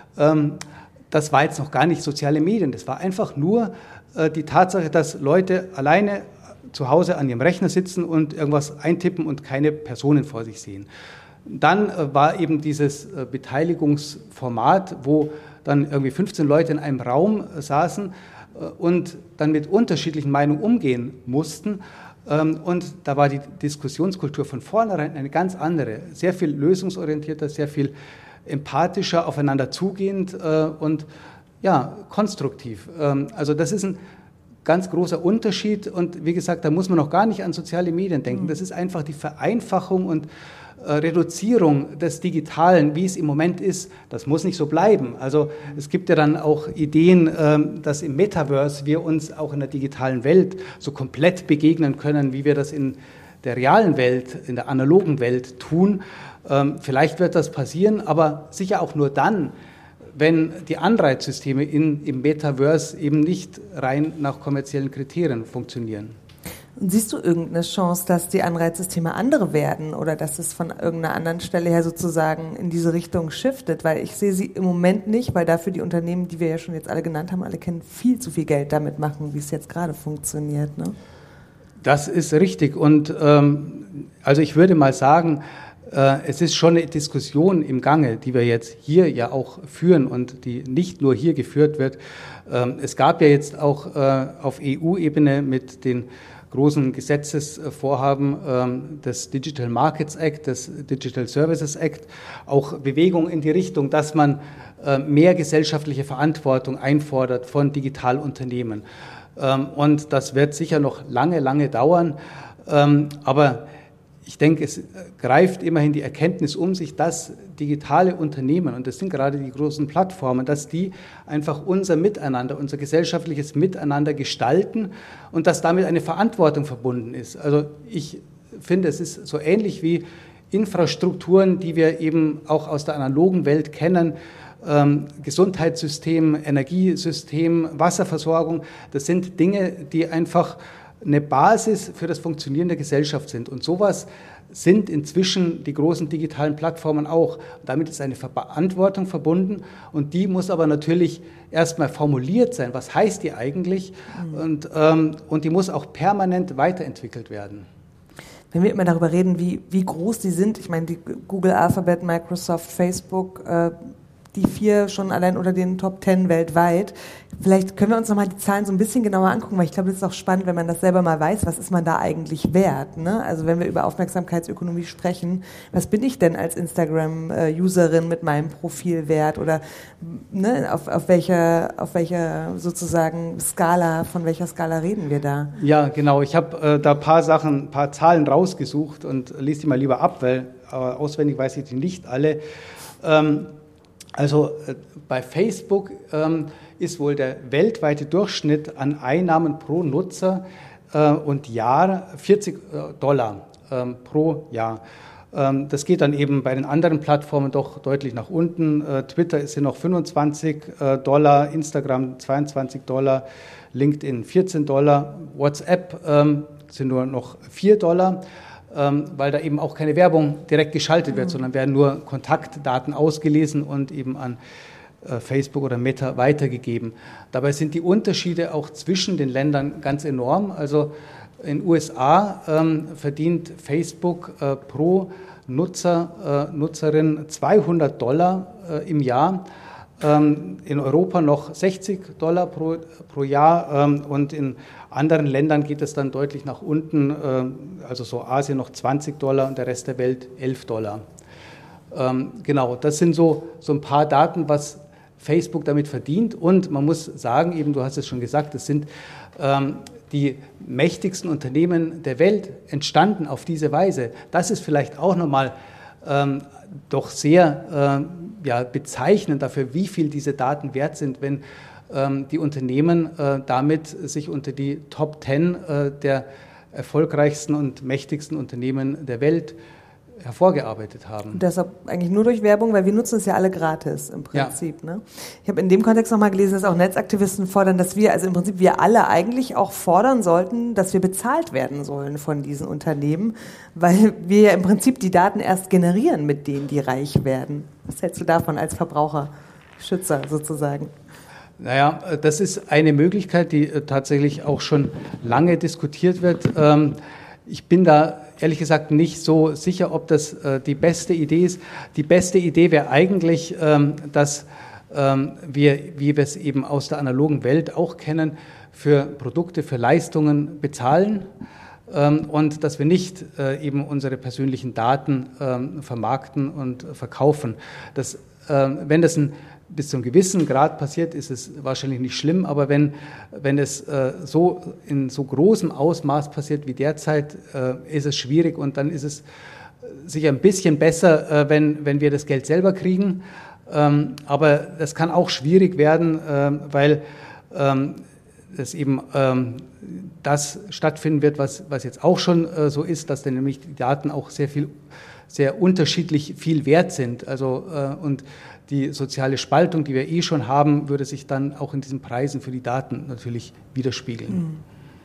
Das war jetzt noch gar nicht soziale Medien. Das war einfach nur die Tatsache, dass Leute alleine zu Hause an ihrem Rechner sitzen und irgendwas eintippen und keine Personen vor sich sehen. Dann war eben dieses Beteiligungsformat, wo dann irgendwie 15 Leute in einem Raum saßen und dann mit unterschiedlichen Meinungen umgehen mussten. Und da war die Diskussionskultur von vornherein eine ganz andere, sehr viel lösungsorientierter, sehr viel empathischer, aufeinander zugehend und ja, konstruktiv. Also das ist ein ganz großer Unterschied und wie gesagt, da muss man noch gar nicht an soziale Medien denken. Das ist einfach die Vereinfachung und Reduzierung des Digitalen, wie es im Moment ist. Das muss nicht so bleiben. Also es gibt ja dann auch Ideen, dass im Metaverse wir uns auch in der digitalen Welt so komplett begegnen können, wie wir das in der realen Welt, in der analogen Welt tun. Vielleicht wird das passieren, aber sicher auch nur dann, wenn die Anreizsysteme im Metaverse eben nicht rein nach kommerziellen Kriterien funktionieren.
Und siehst du irgendeine Chance, dass die Anreizsysteme andere werden oder dass es von irgendeiner anderen Stelle her sozusagen in diese Richtung shiftet? Weil ich sehe sie im Moment nicht, weil dafür die Unternehmen, die wir ja schon jetzt alle genannt haben, alle kennen, viel zu viel Geld damit machen, wie es jetzt gerade funktioniert. Ne?
Das ist richtig. Und also ich würde mal sagen, es ist schon eine Diskussion im Gange, die wir jetzt hier ja auch führen und die nicht nur hier geführt wird. Es gab ja jetzt auch auf EU-Ebene mit den großen Gesetzesvorhaben des Digital Markets Act, des Digital Services Act, auch Bewegung in die Richtung, dass man mehr gesellschaftliche Verantwortung einfordert von Digitalunternehmen. Und das wird sicher noch lange, lange dauern. Aber ich denke, es greift immerhin die Erkenntnis um sich, dass digitale Unternehmen, und das sind gerade die großen Plattformen, dass die einfach unser Miteinander, unser gesellschaftliches Miteinander gestalten und dass damit eine Verantwortung verbunden ist. Also ich finde, es ist so ähnlich wie Infrastrukturen, die wir eben auch aus der analogen Welt kennen, Gesundheitssystem, Energiesystem, Wasserversorgung, das sind Dinge, die einfach eine Basis für das Funktionieren der Gesellschaft sind. Und sowas sind inzwischen die großen digitalen Plattformen auch. Damit ist eine Verantwortung verbunden und die muss aber natürlich erstmal formuliert sein. Was heißt die eigentlich? Und die muss auch permanent weiterentwickelt werden.
Wenn wir immer darüber reden, wie groß die sind, ich meine, die Google, Alphabet, Microsoft, Facebook, die 4 schon allein unter den Top 10 weltweit. Vielleicht können wir uns nochmal die Zahlen so ein bisschen genauer angucken, weil ich glaube, das ist auch spannend, wenn man das selber mal weiß, was ist man da eigentlich wert, ne? Also wenn wir über Aufmerksamkeitsökonomie sprechen, was bin ich denn als Instagram-Userin mit meinem Profil wert oder ne, auf welcher sozusagen Skala, von welcher Skala reden wir da?
Ja, genau. Ich habe da ein paar Zahlen rausgesucht und lese die mal lieber ab, weil auswendig weiß ich die nicht alle. Also bei Facebook ist wohl der weltweite Durchschnitt an Einnahmen pro Nutzer und Jahr $40 pro Jahr. Das geht dann eben bei den anderen Plattformen doch deutlich nach unten. Twitter ist hier noch $25, Instagram $22, LinkedIn $14, WhatsApp sind nur noch $4. Weil da eben auch keine Werbung direkt geschaltet wird, sondern werden nur Kontaktdaten ausgelesen und eben an Facebook oder Meta weitergegeben. Dabei sind die Unterschiede auch zwischen den Ländern ganz enorm. Also in den USA verdient Facebook pro Nutzerin $200 im Jahr. In Europa noch $60 pro Jahr und in anderen Ländern geht es dann deutlich nach unten, also so Asien noch $20 und der Rest der Welt $11. Genau, das sind so ein paar Daten, was Facebook damit verdient und man muss sagen, eben du hast es schon gesagt, es sind die mächtigsten Unternehmen der Welt entstanden auf diese Weise. Das ist vielleicht auch nochmal doch sehr bezeichnend dafür, wie viel diese Daten wert sind, wenn die Unternehmen damit sich unter die Top 10 der erfolgreichsten und mächtigsten Unternehmen der Welt hervorgearbeitet haben.
Und deshalb eigentlich nur durch Werbung, weil wir nutzen es ja alle gratis im Prinzip. Ja. Ne? Ich habe in dem Kontext nochmal gelesen, dass auch Netzaktivisten fordern, dass wir, also im Prinzip wir alle eigentlich auch fordern sollten, dass wir bezahlt werden sollen von diesen Unternehmen, weil wir ja im Prinzip die Daten erst generieren, mit denen die reich werden. Was hältst du davon als Verbraucherschützer sozusagen?
Naja, das ist eine Möglichkeit, die tatsächlich auch schon lange diskutiert wird. Ich bin da ehrlich gesagt nicht so sicher, ob das die beste Idee ist. Die beste Idee wäre eigentlich, dass wir, wie wir es eben aus der analogen Welt auch kennen, für Produkte, für Leistungen bezahlen und dass wir nicht eben unsere persönlichen Daten vermarkten und verkaufen. Wenn das bis zu einem gewissen Grad passiert, ist es wahrscheinlich nicht schlimm, aber wenn es so in so großem Ausmaß passiert wie derzeit, ist es schwierig und dann ist es sicher ein bisschen besser, wenn wir das Geld selber kriegen. Aber das kann auch schwierig werden, weil es eben das stattfinden wird, was jetzt auch schon so ist, dass dann nämlich die Daten auch sehr unterschiedlich viel wert sind. Also und die soziale Spaltung, die wir schon haben, würde sich dann auch in diesen Preisen für die Daten natürlich widerspiegeln.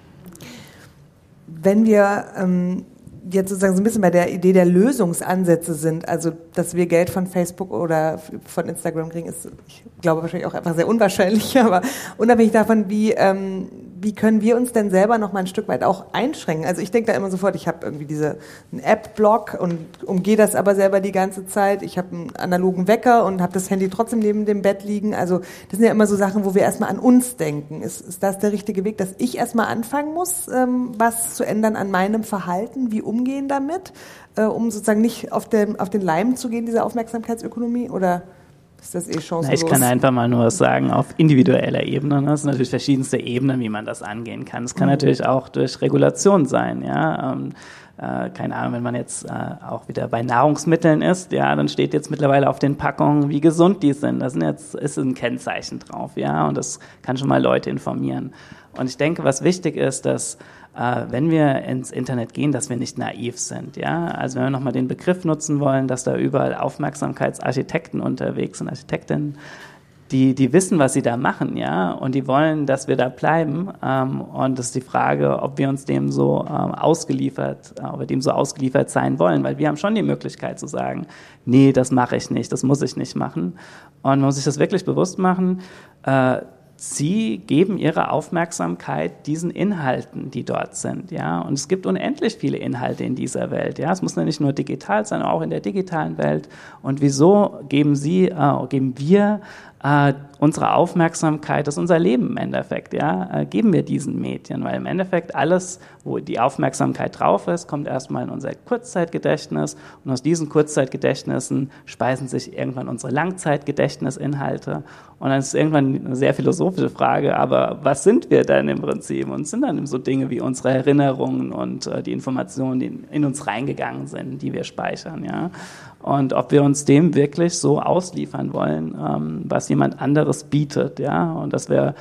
Wenn wir jetzt sozusagen so ein bisschen bei der Idee der Lösungsansätze sind, also dass wir Geld von Facebook oder von Instagram kriegen, ist, ich glaube, wahrscheinlich auch einfach sehr unwahrscheinlich, aber unabhängig davon, wie können wir uns denn selber noch mal ein Stück weit auch einschränken? Also ich denke da immer sofort, ich habe irgendwie einen App-Block und umgehe das aber selber die ganze Zeit. Ich habe einen analogen Wecker und habe das Handy trotzdem neben dem Bett liegen. Also das sind ja immer so Sachen, wo wir erstmal an uns denken. Ist das der richtige Weg, dass ich erstmal anfangen muss, was zu ändern an meinem Verhalten? Wie umgehen damit, um sozusagen nicht auf den Leim zu gehen, dieser Aufmerksamkeitsökonomie? Oder ist das chancenlos?
Ich kann einfach mal nur sagen, auf individueller Ebene. Das sind natürlich verschiedenste Ebenen, wie man das angehen kann. Es kann natürlich auch durch Regulation sein, ja. Keine Ahnung, wenn man jetzt auch wieder bei Nahrungsmitteln ist, ja, dann steht jetzt mittlerweile auf den Packungen, wie gesund die sind. Da ist ein Kennzeichen drauf, ja, und das kann schon mal Leute informieren. Und ich denke, was wichtig ist, dass wenn wir ins Internet gehen, dass wir nicht naiv sind, ja. Also wenn wir nochmal den Begriff nutzen wollen, dass da überall Aufmerksamkeitsarchitekten unterwegs sind, Architektinnen, die wissen, was sie da machen, ja, und die wollen, dass wir da bleiben. Und das ist die Frage, ob wir uns dem so ausgeliefert sein wollen, weil wir haben schon die Möglichkeit zu sagen, nee, das mache ich nicht, das muss ich nicht machen. Und man muss sich das wirklich bewusst machen. Sie geben ihre Aufmerksamkeit diesen Inhalten, die dort sind, ja. Und es gibt unendlich viele Inhalte in dieser Welt, ja. Es muss nicht nur digital sein, auch in der digitalen Welt. Und wieso geben wir unsere Aufmerksamkeit, das ist unser Leben im Endeffekt, ja, geben wir diesen Medien, weil im Endeffekt alles, wo die Aufmerksamkeit drauf ist, kommt erstmal in unser Kurzzeitgedächtnis und aus diesen Kurzzeitgedächtnissen speisen sich irgendwann unsere Langzeitgedächtnisinhalte und dann ist irgendwann eine sehr philosophische Frage, aber was sind wir denn im Prinzip? Und es sind dann so Dinge wie unsere Erinnerungen und die Informationen, die in uns reingegangen sind, die wir speichern, ja. Und ob wir uns dem wirklich so ausliefern wollen, was jemand anderes bietet, ja, und das wäre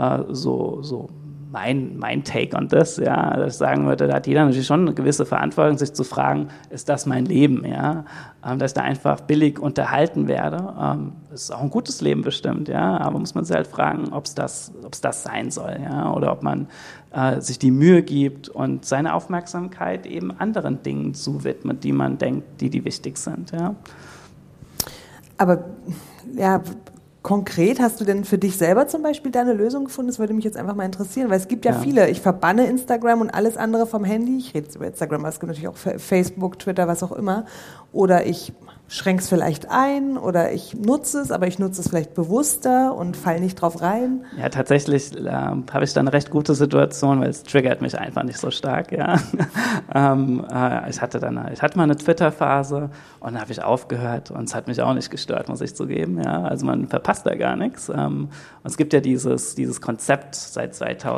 so mein Take on this, ja, dass ich sagen würde, da hat jeder natürlich schon eine gewisse Verantwortung, sich zu fragen, ist das mein Leben, ja, dass ich da einfach billig unterhalten werde, ist auch ein gutes Leben bestimmt, ja, aber muss man sich halt fragen, ob es das sein soll, ja, oder ob man sich die Mühe gibt und seine Aufmerksamkeit eben anderen Dingen zuwidmet, die man denkt, die wichtig sind, ja.
Aber, ja, konkret, hast du denn für dich selber zum Beispiel da eine Lösung gefunden? Das würde mich jetzt einfach mal interessieren, weil es gibt ja viele. Ich verbanne Instagram und alles andere vom Handy. Ich rede jetzt über Instagram, aber es gibt natürlich auch Facebook, Twitter, was auch immer. Oder ich schränke es vielleicht ein oder ich nutze es, aber ich nutze es vielleicht bewusster und falle nicht drauf rein.
Ja, tatsächlich habe ich da eine recht gute Situation, weil es triggert mich einfach nicht so stark. Ja. Ich hatte mal eine Twitter-Phase und dann habe ich aufgehört und es hat mich auch nicht gestört, muss ich zugeben. Ja. Also man verpasst da gar nichts. Und es gibt ja dieses Konzept seit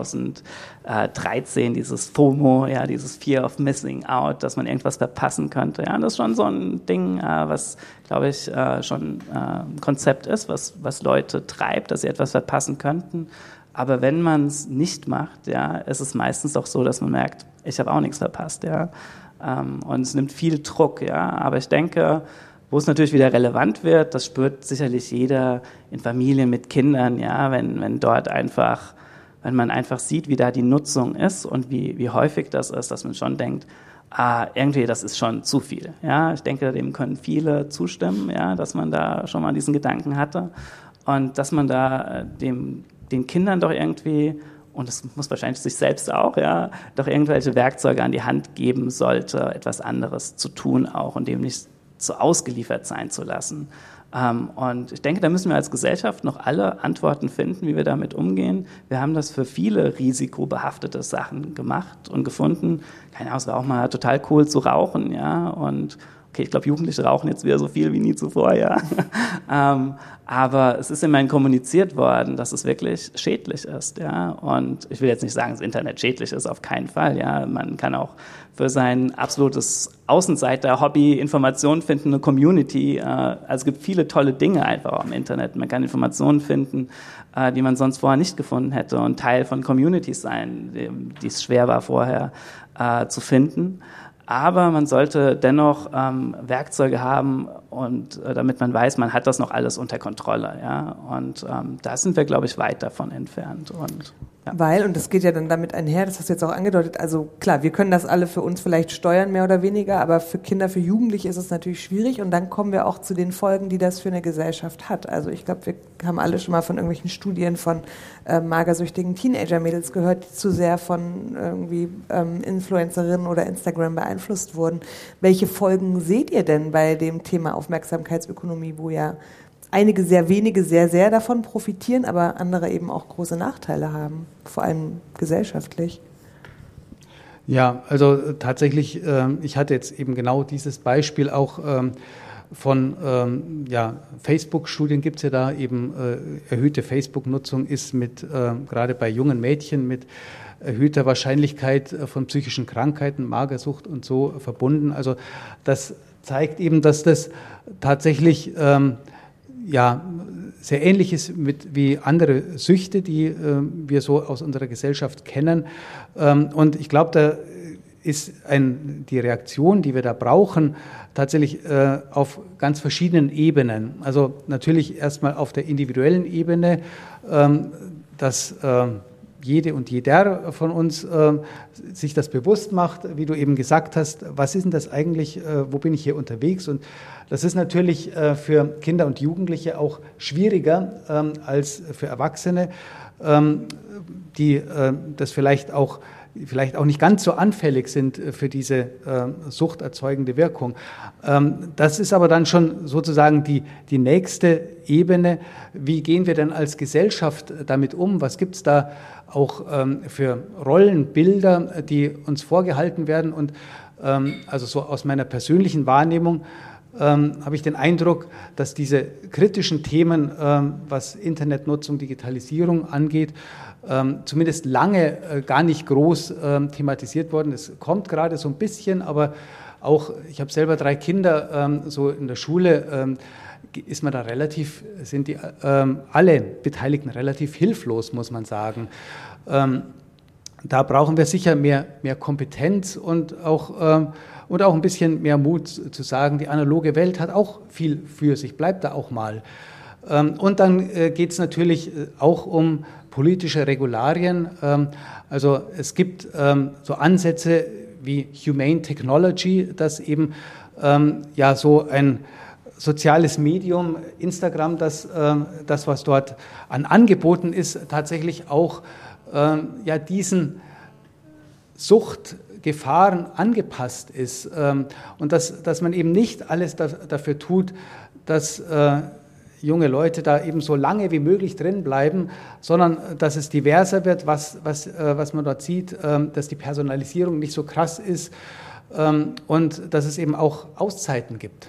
2013, dieses FOMO, ja, dieses Fear of Missing Out, dass man irgendwas verpassen könnte. Ja. Und das ist schon so ein Ding, was, glaube ich, schon ein Konzept ist, was Leute treibt, dass sie etwas verpassen könnten. Aber wenn man es nicht macht, ja, ist es meistens auch so, dass man merkt, ich habe auch nichts verpasst. Ja. Und es nimmt viel Druck, ja. Aber ich denke, wo es natürlich wieder relevant wird, das spürt sicherlich jeder in Familien mit Kindern, ja, wenn man einfach sieht, wie da die Nutzung ist und wie häufig das ist, dass man schon denkt, irgendwie, das ist schon zu viel. Ja, ich denke, dem können viele zustimmen, ja, dass man da schon mal diesen Gedanken hatte und dass man da den Kindern doch irgendwie, und das muss wahrscheinlich sich selbst auch, ja, doch irgendwelche Werkzeuge an die Hand geben sollte, etwas anderes zu tun auch und dem nicht so ausgeliefert sein zu lassen. Und ich denke, da müssen wir als Gesellschaft noch alle Antworten finden, wie wir damit umgehen. Wir haben das für viele risikobehaftete Sachen gemacht und gefunden. Keine Ahnung, es war auch mal total cool zu rauchen, ja. Und okay, ich glaube, Jugendliche rauchen jetzt wieder so viel wie nie zuvor, ja. Aber es ist immerhin kommuniziert worden, dass es wirklich schädlich ist, ja. Und ich will jetzt nicht sagen, dass das Internet schädlich ist, auf keinen Fall, ja. Man kann auch für sein absolutes Außenseiter-Hobby Informationen finden, eine Community. Also es gibt viele tolle Dinge einfach auch im Internet. Man kann Informationen finden, die man sonst vorher nicht gefunden hätte und Teil von Communities sein, die es schwer war vorher zu finden. Aber man sollte dennoch Werkzeuge haben, und damit man weiß, man hat das noch alles unter Kontrolle. Ja? Und da sind wir, glaube ich, weit davon entfernt. Und, ja.
Weil, und das geht ja dann damit einher, das hast du jetzt auch angedeutet, also klar, wir können das alle für uns vielleicht steuern, mehr oder weniger, aber für Kinder, für Jugendliche ist es natürlich schwierig, und dann kommen wir auch zu den Folgen, die das für eine Gesellschaft hat. Also ich glaube, wir haben alle schon mal von irgendwelchen Studien von magersüchtigen Teenager-Mädels gehört, die zu sehr von irgendwie Influencerinnen oder Instagram beeinflusst wurden. Welche Folgen seht ihr denn bei dem Thema Aufmerksamkeitsökonomie, wo ja einige sehr wenige sehr davon profitieren, aber andere eben auch große Nachteile haben, vor allem gesellschaftlich?
Ja, also tatsächlich, ich hatte jetzt eben genau dieses Beispiel auch von Facebook-Studien gibt es ja da, eben erhöhte Facebook-Nutzung ist mit gerade bei jungen Mädchen mit erhöhter Wahrscheinlichkeit von psychischen Krankheiten, Magersucht und so verbunden. Also das zeigt eben, dass das tatsächlich sehr ähnlich ist wie andere Süchte, die wir so aus unserer Gesellschaft kennen. Und ich glaube, da ist die Reaktion, die wir da brauchen, tatsächlich auf ganz verschiedenen Ebenen. Also natürlich erstmal auf der individuellen Ebene, dass jede und jeder von uns sich das bewusst macht, wie du eben gesagt hast, was ist denn das eigentlich, wo bin ich hier unterwegs? Und das ist natürlich für Kinder und Jugendliche auch schwieriger als für Erwachsene, die das vielleicht auch nicht ganz so anfällig sind für diese suchterzeugende Wirkung. Das ist aber dann schon sozusagen die nächste Ebene. Wie gehen wir denn als Gesellschaft damit um? Was gibt es da auch für Rollenbilder, die uns vorgehalten werden? Und also so aus meiner persönlichen Wahrnehmung habe ich den Eindruck, dass diese kritischen Themen, was Internetnutzung, Digitalisierung angeht, zumindest lange gar nicht groß thematisiert worden. Es kommt gerade so ein bisschen, aber auch, ich habe selber 3 Kinder, so in der Schule ist man da sind die alle Beteiligten relativ hilflos, muss man sagen. Da brauchen wir sicher mehr Kompetenz und auch ein bisschen mehr Mut zu sagen, die analoge Welt hat auch viel für sich, bleibt da auch mal. Und dann geht es natürlich auch um politische Regularien. Also es gibt so Ansätze wie Humane Technology, dass eben so ein soziales Medium, Instagram, das was dort an Angeboten ist, tatsächlich auch diesen Suchtgefahren angepasst ist. Und dass man eben nicht alles dafür tut, dass junge Leute da eben so lange wie möglich drin bleiben, sondern dass es diverser wird, was man dort sieht, dass die Personalisierung nicht so krass ist und dass es eben auch Auszeiten gibt.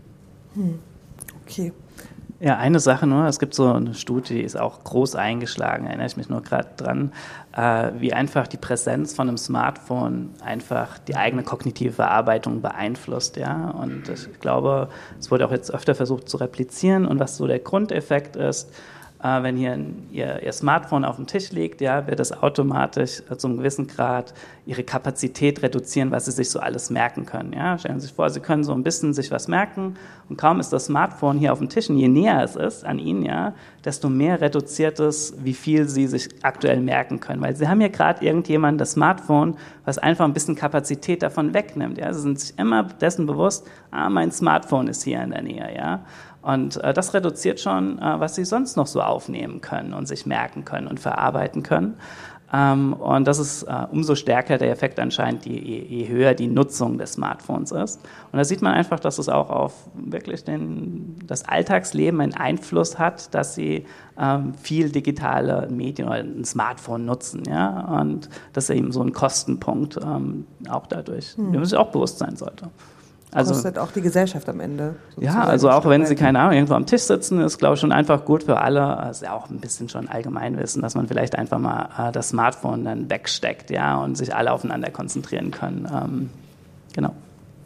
Okay.
Ja, eine Sache nur, es gibt so eine Studie, die ist auch groß eingeschlagen, erinnere ich mich nur gerade dran, wie einfach die Präsenz von einem Smartphone einfach die eigene kognitive Verarbeitung beeinflusst, ja, und ich glaube, es wurde auch jetzt öfter versucht zu replizieren, und was so der Grundeffekt ist, wenn hier Ihr Smartphone auf dem Tisch liegt, ja, wird das automatisch zu einem gewissen Grad ihre Kapazität reduzieren, was sie sich so alles merken können. Ja? Stellen Sie sich vor, Sie können so ein bisschen sich was merken und kaum ist das Smartphone hier auf dem Tisch, und je näher es ist an Ihnen, ja, desto mehr reduziert es, wie viel Sie sich aktuell merken können. Weil Sie haben ja gerade irgendjemand das Smartphone, was einfach ein bisschen Kapazität davon wegnimmt. Ja? Sie sind sich immer dessen bewusst, mein Smartphone ist hier in der Nähe. Ja? Und das reduziert schon, was Sie sonst noch so aufnehmen können und sich merken können und verarbeiten können. Und das ist umso stärker der Effekt anscheinend, je höher die Nutzung des Smartphones ist. Und da sieht man einfach, dass es auch auf wirklich das Alltagsleben einen Einfluss hat, dass sie viel digitale Medien oder ein Smartphone nutzen. Ja? Und das ist eben so ein Kostenpunkt auch dadurch, dem man sich auch bewusst sein sollte.
Also, kostet auch die Gesellschaft am Ende.
Ja, also auch wenn Sie, keine Ahnung, irgendwo am Tisch sitzen, ist, glaube ich, schon einfach gut für alle. Das ist ja auch ein bisschen schon Allgemeinwissen, dass man vielleicht einfach mal das Smartphone dann wegsteckt, ja, und sich alle aufeinander konzentrieren können. Genau.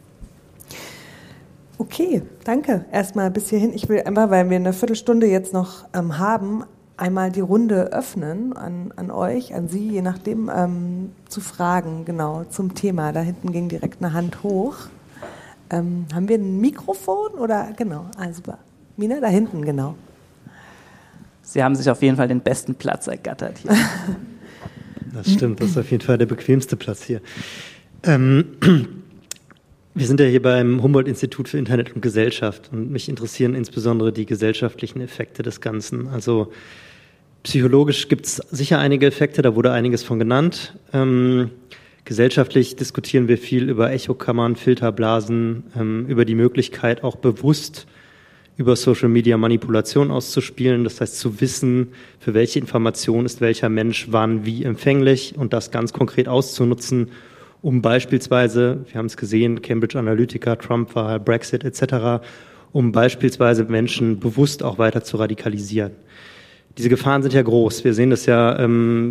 Okay, danke. Erstmal bis hierhin. Ich will einfach, weil wir eine Viertelstunde jetzt noch haben, einmal die Runde öffnen an euch, an Sie, je nachdem, zu Fragen, genau, zum Thema. Da hinten ging direkt eine Hand hoch. Haben wir ein Mikrofon oder genau? Ah, super. Mina, da hinten, genau.
Sie haben sich auf jeden Fall den besten Platz ergattert hier.
Das stimmt, das ist auf jeden Fall der bequemste Platz hier. Wir sind ja hier beim Humboldt-Institut für Internet und Gesellschaft und mich interessieren insbesondere die gesellschaftlichen Effekte des Ganzen. Also psychologisch gibt es sicher einige Effekte, da wurde einiges von genannt. Gesellschaftlich diskutieren wir viel über Echokammern, Filterblasen, über die Möglichkeit, auch bewusst über Social Media Manipulation auszuspielen. Das heißt, zu wissen, für welche Information ist welcher Mensch wann wie empfänglich und das ganz konkret auszunutzen, um beispielsweise, wir haben es gesehen, Cambridge Analytica, Trump-Wahl, Brexit etc., um beispielsweise Menschen bewusst auch weiter zu radikalisieren. Diese Gefahren sind ja groß. Wir sehen das ja,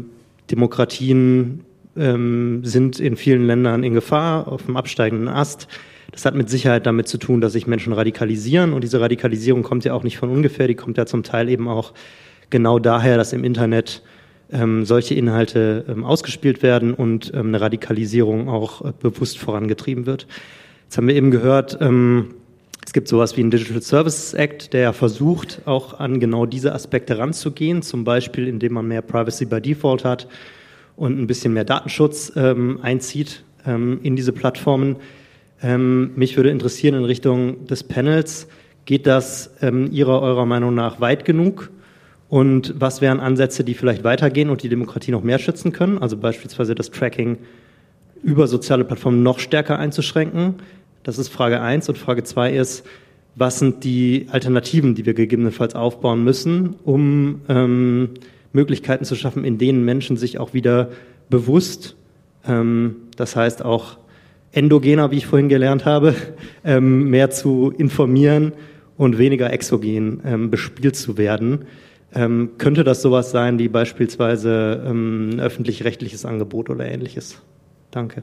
Demokratien sind in vielen Ländern in Gefahr, auf dem absteigenden Ast. Das hat mit Sicherheit damit zu tun, dass sich Menschen radikalisieren. Und diese Radikalisierung kommt ja auch nicht von ungefähr. Die kommt ja zum Teil eben auch genau daher, dass im Internet solche Inhalte ausgespielt werden und eine Radikalisierung auch bewusst vorangetrieben wird. Jetzt haben wir eben gehört, es gibt sowas wie einen Digital Services Act, der ja versucht, auch an genau diese Aspekte ranzugehen, zum Beispiel indem man mehr Privacy by Default hat und ein bisschen mehr Datenschutz einzieht in diese Plattformen. Mich würde interessieren in Richtung des Panels, geht das eurer Meinung nach weit genug? Und was wären Ansätze, die vielleicht weitergehen und die Demokratie noch mehr schützen können? Also beispielsweise das Tracking über soziale Plattformen noch stärker einzuschränken. Das ist Frage 1. Und Frage 2 ist, was sind die Alternativen, die wir gegebenenfalls aufbauen müssen, um Möglichkeiten zu schaffen, in denen Menschen sich auch wieder bewusst, das heißt auch endogener, wie ich vorhin gelernt habe, mehr zu informieren und weniger exogen bespielt zu werden. Könnte das sowas sein wie beispielsweise ein öffentlich-rechtliches Angebot oder Ähnliches? Danke.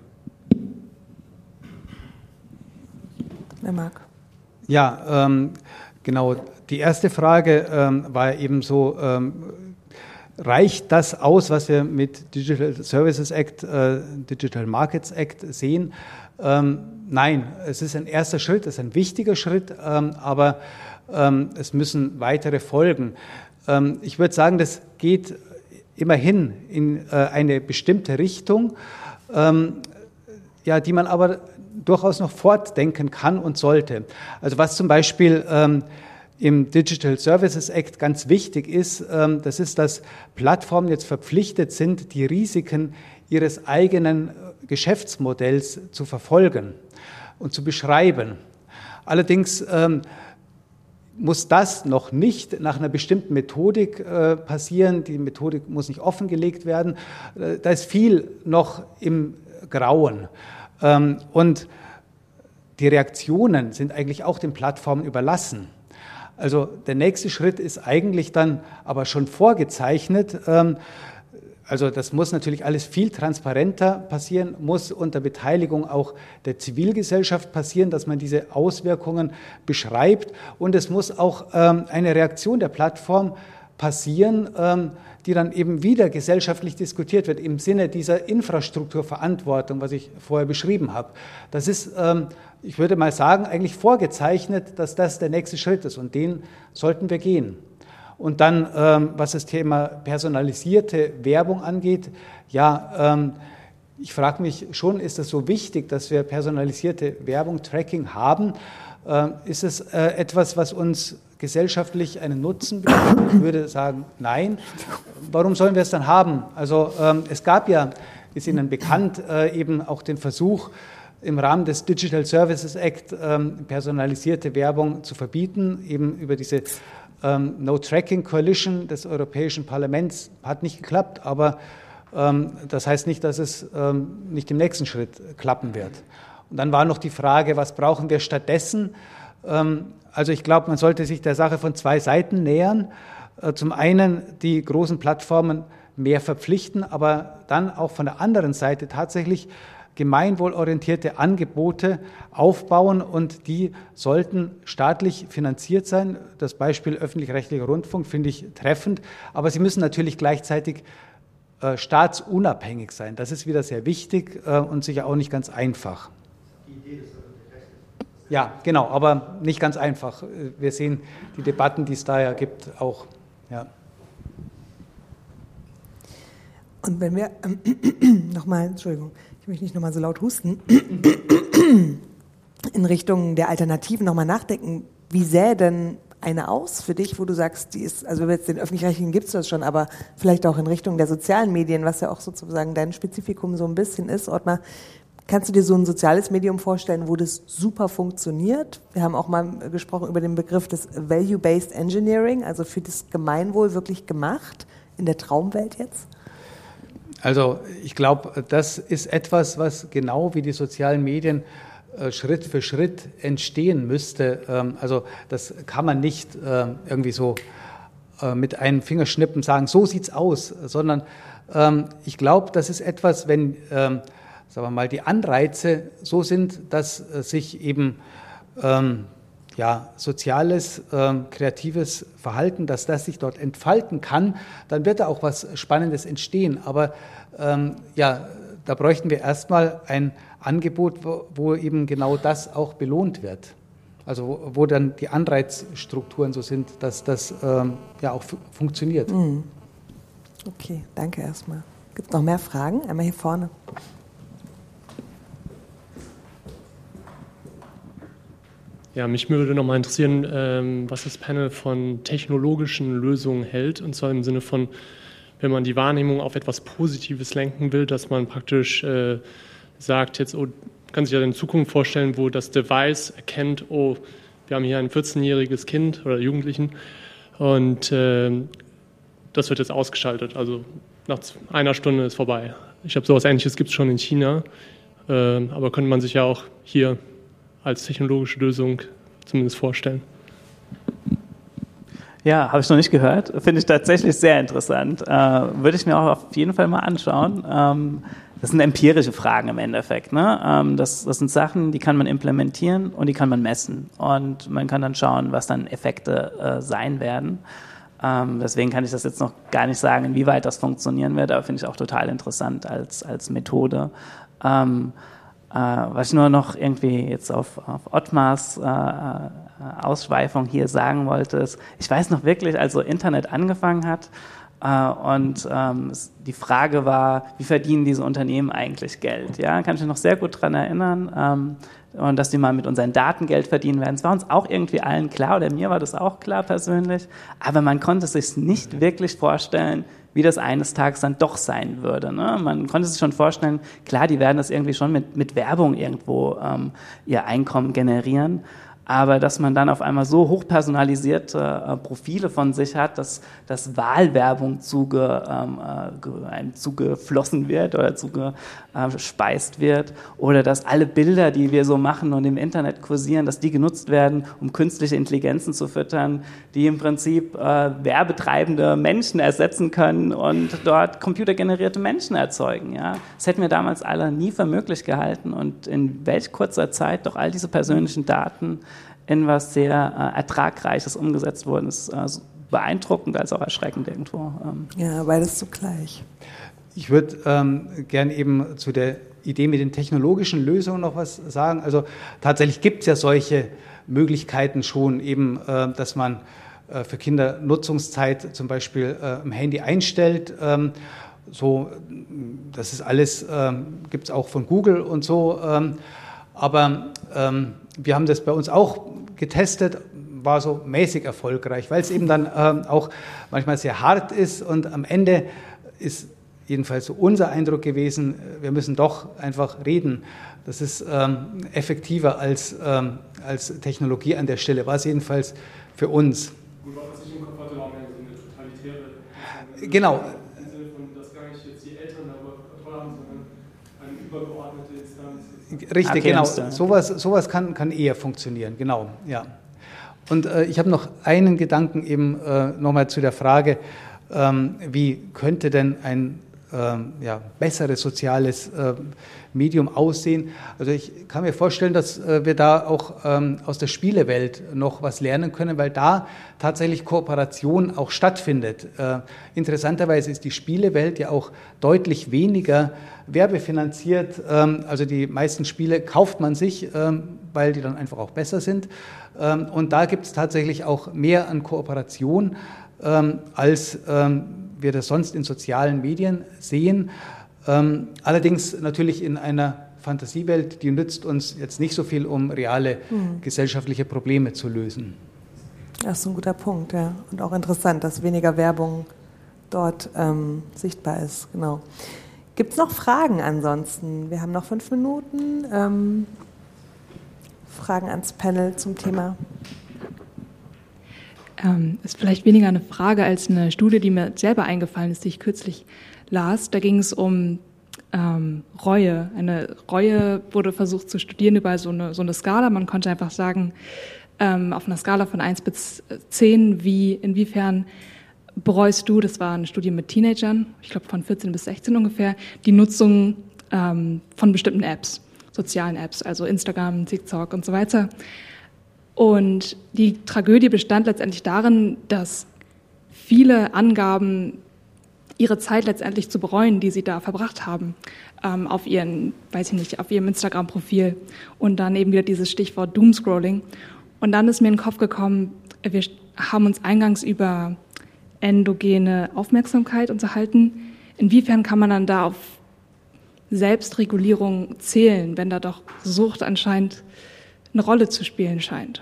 Wer mag?
Ja, genau. Die erste Frage war eben so, reicht das aus, was wir mit Digital Services Act, Digital Markets Act sehen? Nein, es ist ein erster Schritt, es ist ein wichtiger Schritt, aber es müssen weitere folgen. Ich würde sagen, das geht immerhin in eine bestimmte Richtung, ja, die man aber durchaus noch fortdenken kann und sollte. Also was zum Beispiel im Digital Services Act ganz wichtig ist, das ist, dass Plattformen jetzt verpflichtet sind, die Risiken ihres eigenen Geschäftsmodells zu verfolgen und zu beschreiben. Allerdings muss das noch nicht nach einer bestimmten Methodik passieren. Die Methodik muss nicht offengelegt werden. Da ist viel noch im Grauen. Und die Reaktionen sind eigentlich auch den Plattformen überlassen. Also der nächste Schritt ist eigentlich dann aber schon vorgezeichnet. Also das muss natürlich alles viel transparenter passieren, muss unter Beteiligung auch der Zivilgesellschaft passieren, dass man diese Auswirkungen beschreibt. Und es muss auch eine Reaktion der Plattform passieren, die dann eben wieder gesellschaftlich diskutiert wird im Sinne dieser Infrastrukturverantwortung, was ich vorher beschrieben habe. Das ist, ich würde mal sagen, eigentlich vorgezeichnet, dass das der nächste Schritt ist und den sollten wir gehen. Und dann, was das Thema personalisierte Werbung angeht, ja, ich frage mich schon, ist es so wichtig, dass wir personalisierte Werbung, Tracking haben? Ist es etwas, was uns gesellschaftlich einen Nutzen bringt? Ich würde sagen, nein. Warum sollen wir es dann haben? Also es gab ja, ist Ihnen bekannt, eben auch den Versuch, im Rahmen des Digital Services Act personalisierte Werbung zu verbieten, eben über diese No-Tracking Coalition des Europäischen Parlaments. Hat nicht geklappt, aber das heißt nicht, dass es nicht im nächsten Schritt klappen wird. Und dann war noch die Frage, was brauchen wir stattdessen? Also ich glaube, man sollte sich der Sache von zwei Seiten nähern. Zum einen die großen Plattformen mehr verpflichten, aber dann auch von der anderen Seite tatsächlich gemeinwohlorientierte Angebote aufbauen und die sollten staatlich finanziert sein. Das Beispiel öffentlich-rechtlicher Rundfunk finde ich treffend, aber sie müssen natürlich gleichzeitig staatsunabhängig sein. Das ist wieder sehr wichtig und sicher auch nicht ganz einfach. Die Idee des öffentlich-rechtlichen. Ja, genau, aber nicht ganz einfach. Wir sehen die Debatten, die es da ja gibt, auch. Ja.
Und wenn wir nochmal, Entschuldigung, ich möchte nicht nochmal so laut husten, in Richtung der Alternativen nochmal nachdenken, wie sähe denn eine aus für dich, wo du sagst, die ist, also jetzt den Öffentlich-Rechtlichen gibt es das schon, aber vielleicht auch in Richtung der sozialen Medien, was ja auch sozusagen dein Spezifikum so ein bisschen ist. Ottmar, kannst du dir so ein soziales Medium vorstellen, wo das super funktioniert? Wir haben auch mal gesprochen über den Begriff des Value-Based Engineering, also für das Gemeinwohl wirklich gemacht, in der Traumwelt jetzt?
Also ich glaube, das ist etwas, was genau wie die sozialen Medien Schritt für Schritt entstehen müsste. Also das kann man nicht irgendwie so mit einem Fingerschnippen sagen, so sieht's aus, sondern ich glaube, das ist etwas, wenn, sagen wir mal, die Anreize so sind, dass sich eben soziales, kreatives Verhalten, dass das sich dort entfalten kann, dann wird da auch was Spannendes entstehen. Aber da bräuchten wir erstmal ein Angebot, wo eben genau das auch belohnt wird. Also wo dann die Anreizstrukturen so sind, dass das auch funktioniert.
Okay, danke erstmal. Gibt es noch mehr Fragen? Einmal hier vorne.
Ja, mich würde noch mal interessieren, was das Panel von technologischen Lösungen hält, und zwar im Sinne von, wenn man die Wahrnehmung auf etwas Positives lenken will, dass man praktisch sagt, jetzt kann sich ja in Zukunft vorstellen, wo das Device erkennt, wir haben hier ein 14-jähriges Kind oder Jugendlichen und das wird jetzt ausgeschaltet, also nach einer Stunde ist vorbei. Ich glaube, sowas Ähnliches gibt es schon in China, aber könnte man sich ja auch hier als technologische Lösung zumindest vorstellen.
Ja, habe ich noch nicht gehört. Finde ich tatsächlich sehr interessant. Würde ich mir auch auf jeden Fall mal anschauen. Das sind empirische Fragen im Endeffekt. Ne? Das sind Sachen, die kann man implementieren und die kann man messen. Und man kann dann schauen, was dann Effekte sein werden. Deswegen kann ich das jetzt noch gar nicht sagen, inwieweit das funktionieren wird, aber finde ich auch total interessant als Methode. Was ich nur noch irgendwie jetzt auf Ottmars Ausschweifung hier sagen wollte, ist, ich weiß noch wirklich, als so Internet angefangen hat und die Frage war, wie verdienen diese Unternehmen eigentlich Geld? Ja, kann ich mich noch sehr gut daran erinnern. Und dass die mal mit unseren Daten Geld verdienen werden. Es war uns auch irgendwie allen klar, oder mir war das auch klar persönlich, aber man konnte sich nicht wirklich vorstellen, wie das eines Tages dann doch sein würde. Ne? Man konnte sich schon vorstellen, klar, die werden das irgendwie schon mit Werbung irgendwo ihr Einkommen generieren, aber dass man dann auf einmal so hochpersonalisierte Profile von sich hat, dass Wahlwerbung zugeflossen wird oder zugespeist wird, oder dass alle Bilder, die wir so machen und im Internet kursieren, dass die genutzt werden, um künstliche Intelligenzen zu füttern, die im Prinzip werbetreibende Menschen ersetzen können und dort computergenerierte Menschen erzeugen. Ja? Das hätten wir damals alle nie für möglich gehalten, und in welch kurzer Zeit doch all diese persönlichen Daten in was sehr Ertragreiches umgesetzt wurden, ist beeindruckend als auch erschreckend irgendwo.
Ja, beides zugleich.
Ich würde gern eben zu der Idee mit den technologischen Lösungen noch was sagen. Also tatsächlich gibt es ja solche Möglichkeiten schon, eben, dass man für Kinder Nutzungszeit zum Beispiel im Handy einstellt. So, das ist alles, gibt es auch von Google und so. Aber wir haben das bei uns auch getestet, war so mäßig erfolgreich, weil es eben dann auch manchmal sehr hart ist und am Ende ist jedenfalls so unser Eindruck gewesen, wir müssen doch einfach reden. Das ist effektiver als Technologie an der Stelle, war es jedenfalls für uns.
Gut, was ich im Kopf hatte, war mehr so eine totalitäre.
Genau.
Im Sinne von, dass gar nicht jetzt die Eltern darüber Kontrolle haben, sondern eine übergeordnete Instanz.
Richtig, genau. Sowas kann eher funktionieren, genau, ja. Und ich habe noch einen Gedanken eben nochmal zu der Frage, wie könnte denn ein besseres soziales Medium aussehen. Also ich kann mir vorstellen, dass wir da auch aus der Spielewelt noch was lernen können, weil da tatsächlich Kooperation auch stattfindet. Interessanterweise ist die Spielewelt ja auch deutlich weniger werbefinanziert. Also die meisten Spiele kauft man sich, weil die dann einfach auch besser sind. Und da gibt es tatsächlich auch mehr an Kooperation, als wir das sonst in sozialen Medien sehen. Allerdings natürlich in einer Fantasiewelt, die nützt uns jetzt nicht so viel, um reale gesellschaftliche Probleme zu lösen.
Das ist ein guter Punkt, ja. Und auch interessant, dass weniger Werbung dort sichtbar ist. Genau. Gibt es noch Fragen ansonsten? Wir haben noch 5 Minuten. Fragen ans Panel zum Thema.
Ist vielleicht weniger eine Frage als eine Studie, die mir selber eingefallen ist, die ich kürzlich las. Da ging es um Reue. Eine Reue wurde versucht zu studieren über so eine Skala. Man konnte einfach sagen, auf einer Skala von 1 bis 10, inwiefern bereust du, das war eine Studie mit Teenagern, ich glaube von 14 bis 16 ungefähr, die Nutzung von bestimmten Apps, sozialen Apps, also Instagram, TikTok und so weiter. Und die Tragödie bestand letztendlich darin, dass viele angaben, ihre Zeit letztendlich zu bereuen, die sie da verbracht haben, auf ihrem Instagram-Profil. Und dann eben wieder dieses Stichwort Doomscrolling. Und dann ist mir in den Kopf gekommen, wir haben uns eingangs über endogene Aufmerksamkeit unterhalten. Inwiefern kann man dann da auf Selbstregulierung zählen, wenn da doch Sucht anscheinend eine Rolle zu spielen scheint?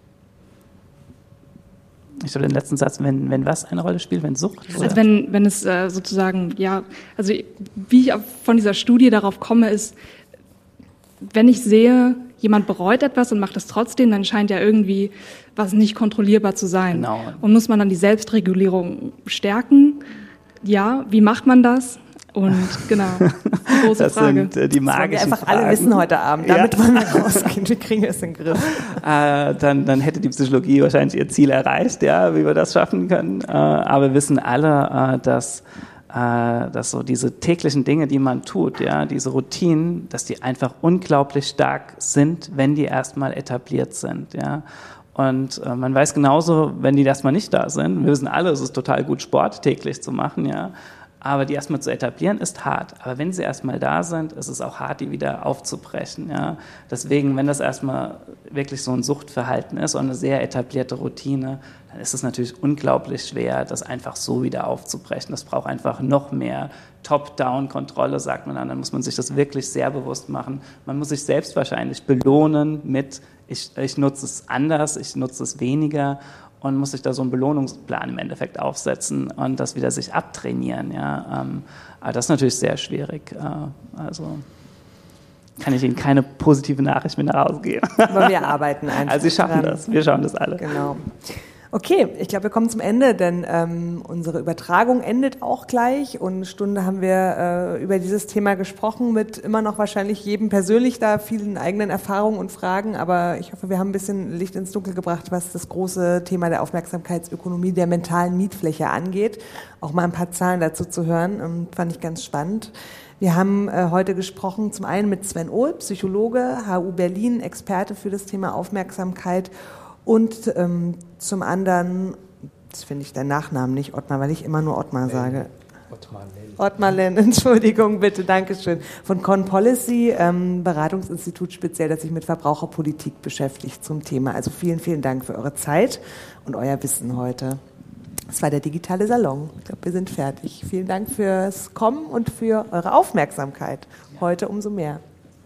Ich soll den letzten Satz, wenn was eine Rolle spielt, wenn Sucht? Oder?
Also wenn es sozusagen, also wie ich von dieser Studie darauf komme, ist, wenn ich sehe, jemand bereut etwas und macht es trotzdem, dann scheint ja irgendwie was nicht kontrollierbar zu sein.
Genau.
Und muss man dann die Selbstregulierung stärken? Ja, wie macht man das? Und genau, die große Frage.
Das sind die magischen
einfach
Fragen.
Alle wissen heute Abend, damit wollen wir rausgehen, wir kriegen es in den Griff.
Dann hätte die Psychologie wahrscheinlich ihr Ziel erreicht, ja, wie wir das schaffen können. Aber wir wissen alle, dass so diese täglichen Dinge, die man tut, ja, diese Routinen, dass die einfach unglaublich stark sind, wenn die erstmal etabliert sind, ja. Und man weiß genauso, wenn die erstmal nicht da sind, wir wissen alle, es ist total gut, Sport täglich zu machen, ja. Aber die erstmal zu etablieren, ist hart. Aber wenn sie erstmal da sind, ist es auch hart, die wieder aufzubrechen. Ja? Deswegen, wenn das erstmal wirklich so ein Suchtverhalten ist und eine sehr etablierte Routine, dann ist es natürlich unglaublich schwer, das einfach so wieder aufzubrechen. Das braucht einfach noch mehr Top-Down-Kontrolle, sagt man dann. Dann muss man sich das wirklich sehr bewusst machen. Man muss sich selbst wahrscheinlich belohnen mit, ich nutze es anders, ich nutze es weniger. Und muss sich da so einen Belohnungsplan im Endeffekt aufsetzen und das wieder sich abtrainieren. Ja? Aber das ist natürlich sehr schwierig. Also kann ich Ihnen keine positive Nachricht mit nach Hause geben.
Aber wir arbeiten einfach.
Also Sie schaffen das, wir schaffen das alle.
Genau. Okay, ich glaube, wir kommen zum Ende, denn unsere Übertragung endet auch gleich und eine Stunde haben wir über dieses Thema gesprochen mit immer noch wahrscheinlich jedem persönlich da vielen eigenen Erfahrungen und Fragen, aber ich hoffe, wir haben ein bisschen Licht ins Dunkel gebracht, was das große Thema der Aufmerksamkeitsökonomie der mentalen Mietfläche angeht. Auch mal ein paar Zahlen dazu zu hören, fand ich ganz spannend. Wir haben heute gesprochen, zum einen mit Sven Ohl, Psychologe, HU Berlin, Experte für das Thema Aufmerksamkeit und zum anderen Jetzt finde ich deinen Nachnamen nicht, Ottmar, weil ich immer nur Ottmar sage. Ottmar Lenn, Entschuldigung, bitte, Dankeschön. Von ConPolicy, Beratungsinstitut speziell, das sich mit Verbraucherpolitik beschäftigt zum Thema. Also vielen, vielen Dank für eure Zeit und euer Wissen heute. Das war der digitale Salon. Ich glaube, wir sind fertig. Vielen Dank fürs Kommen und für eure Aufmerksamkeit. Heute umso mehr.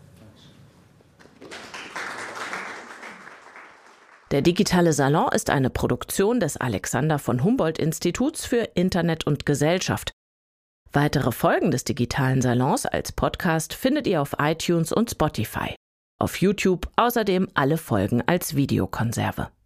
Der digitale Salon ist eine Produktion des Alexander von Humboldt Instituts für Internet und Gesellschaft. Weitere Folgen des digitalen Salons als Podcast findet ihr auf iTunes und Spotify. Auf YouTube außerdem alle Folgen als Videokonserve.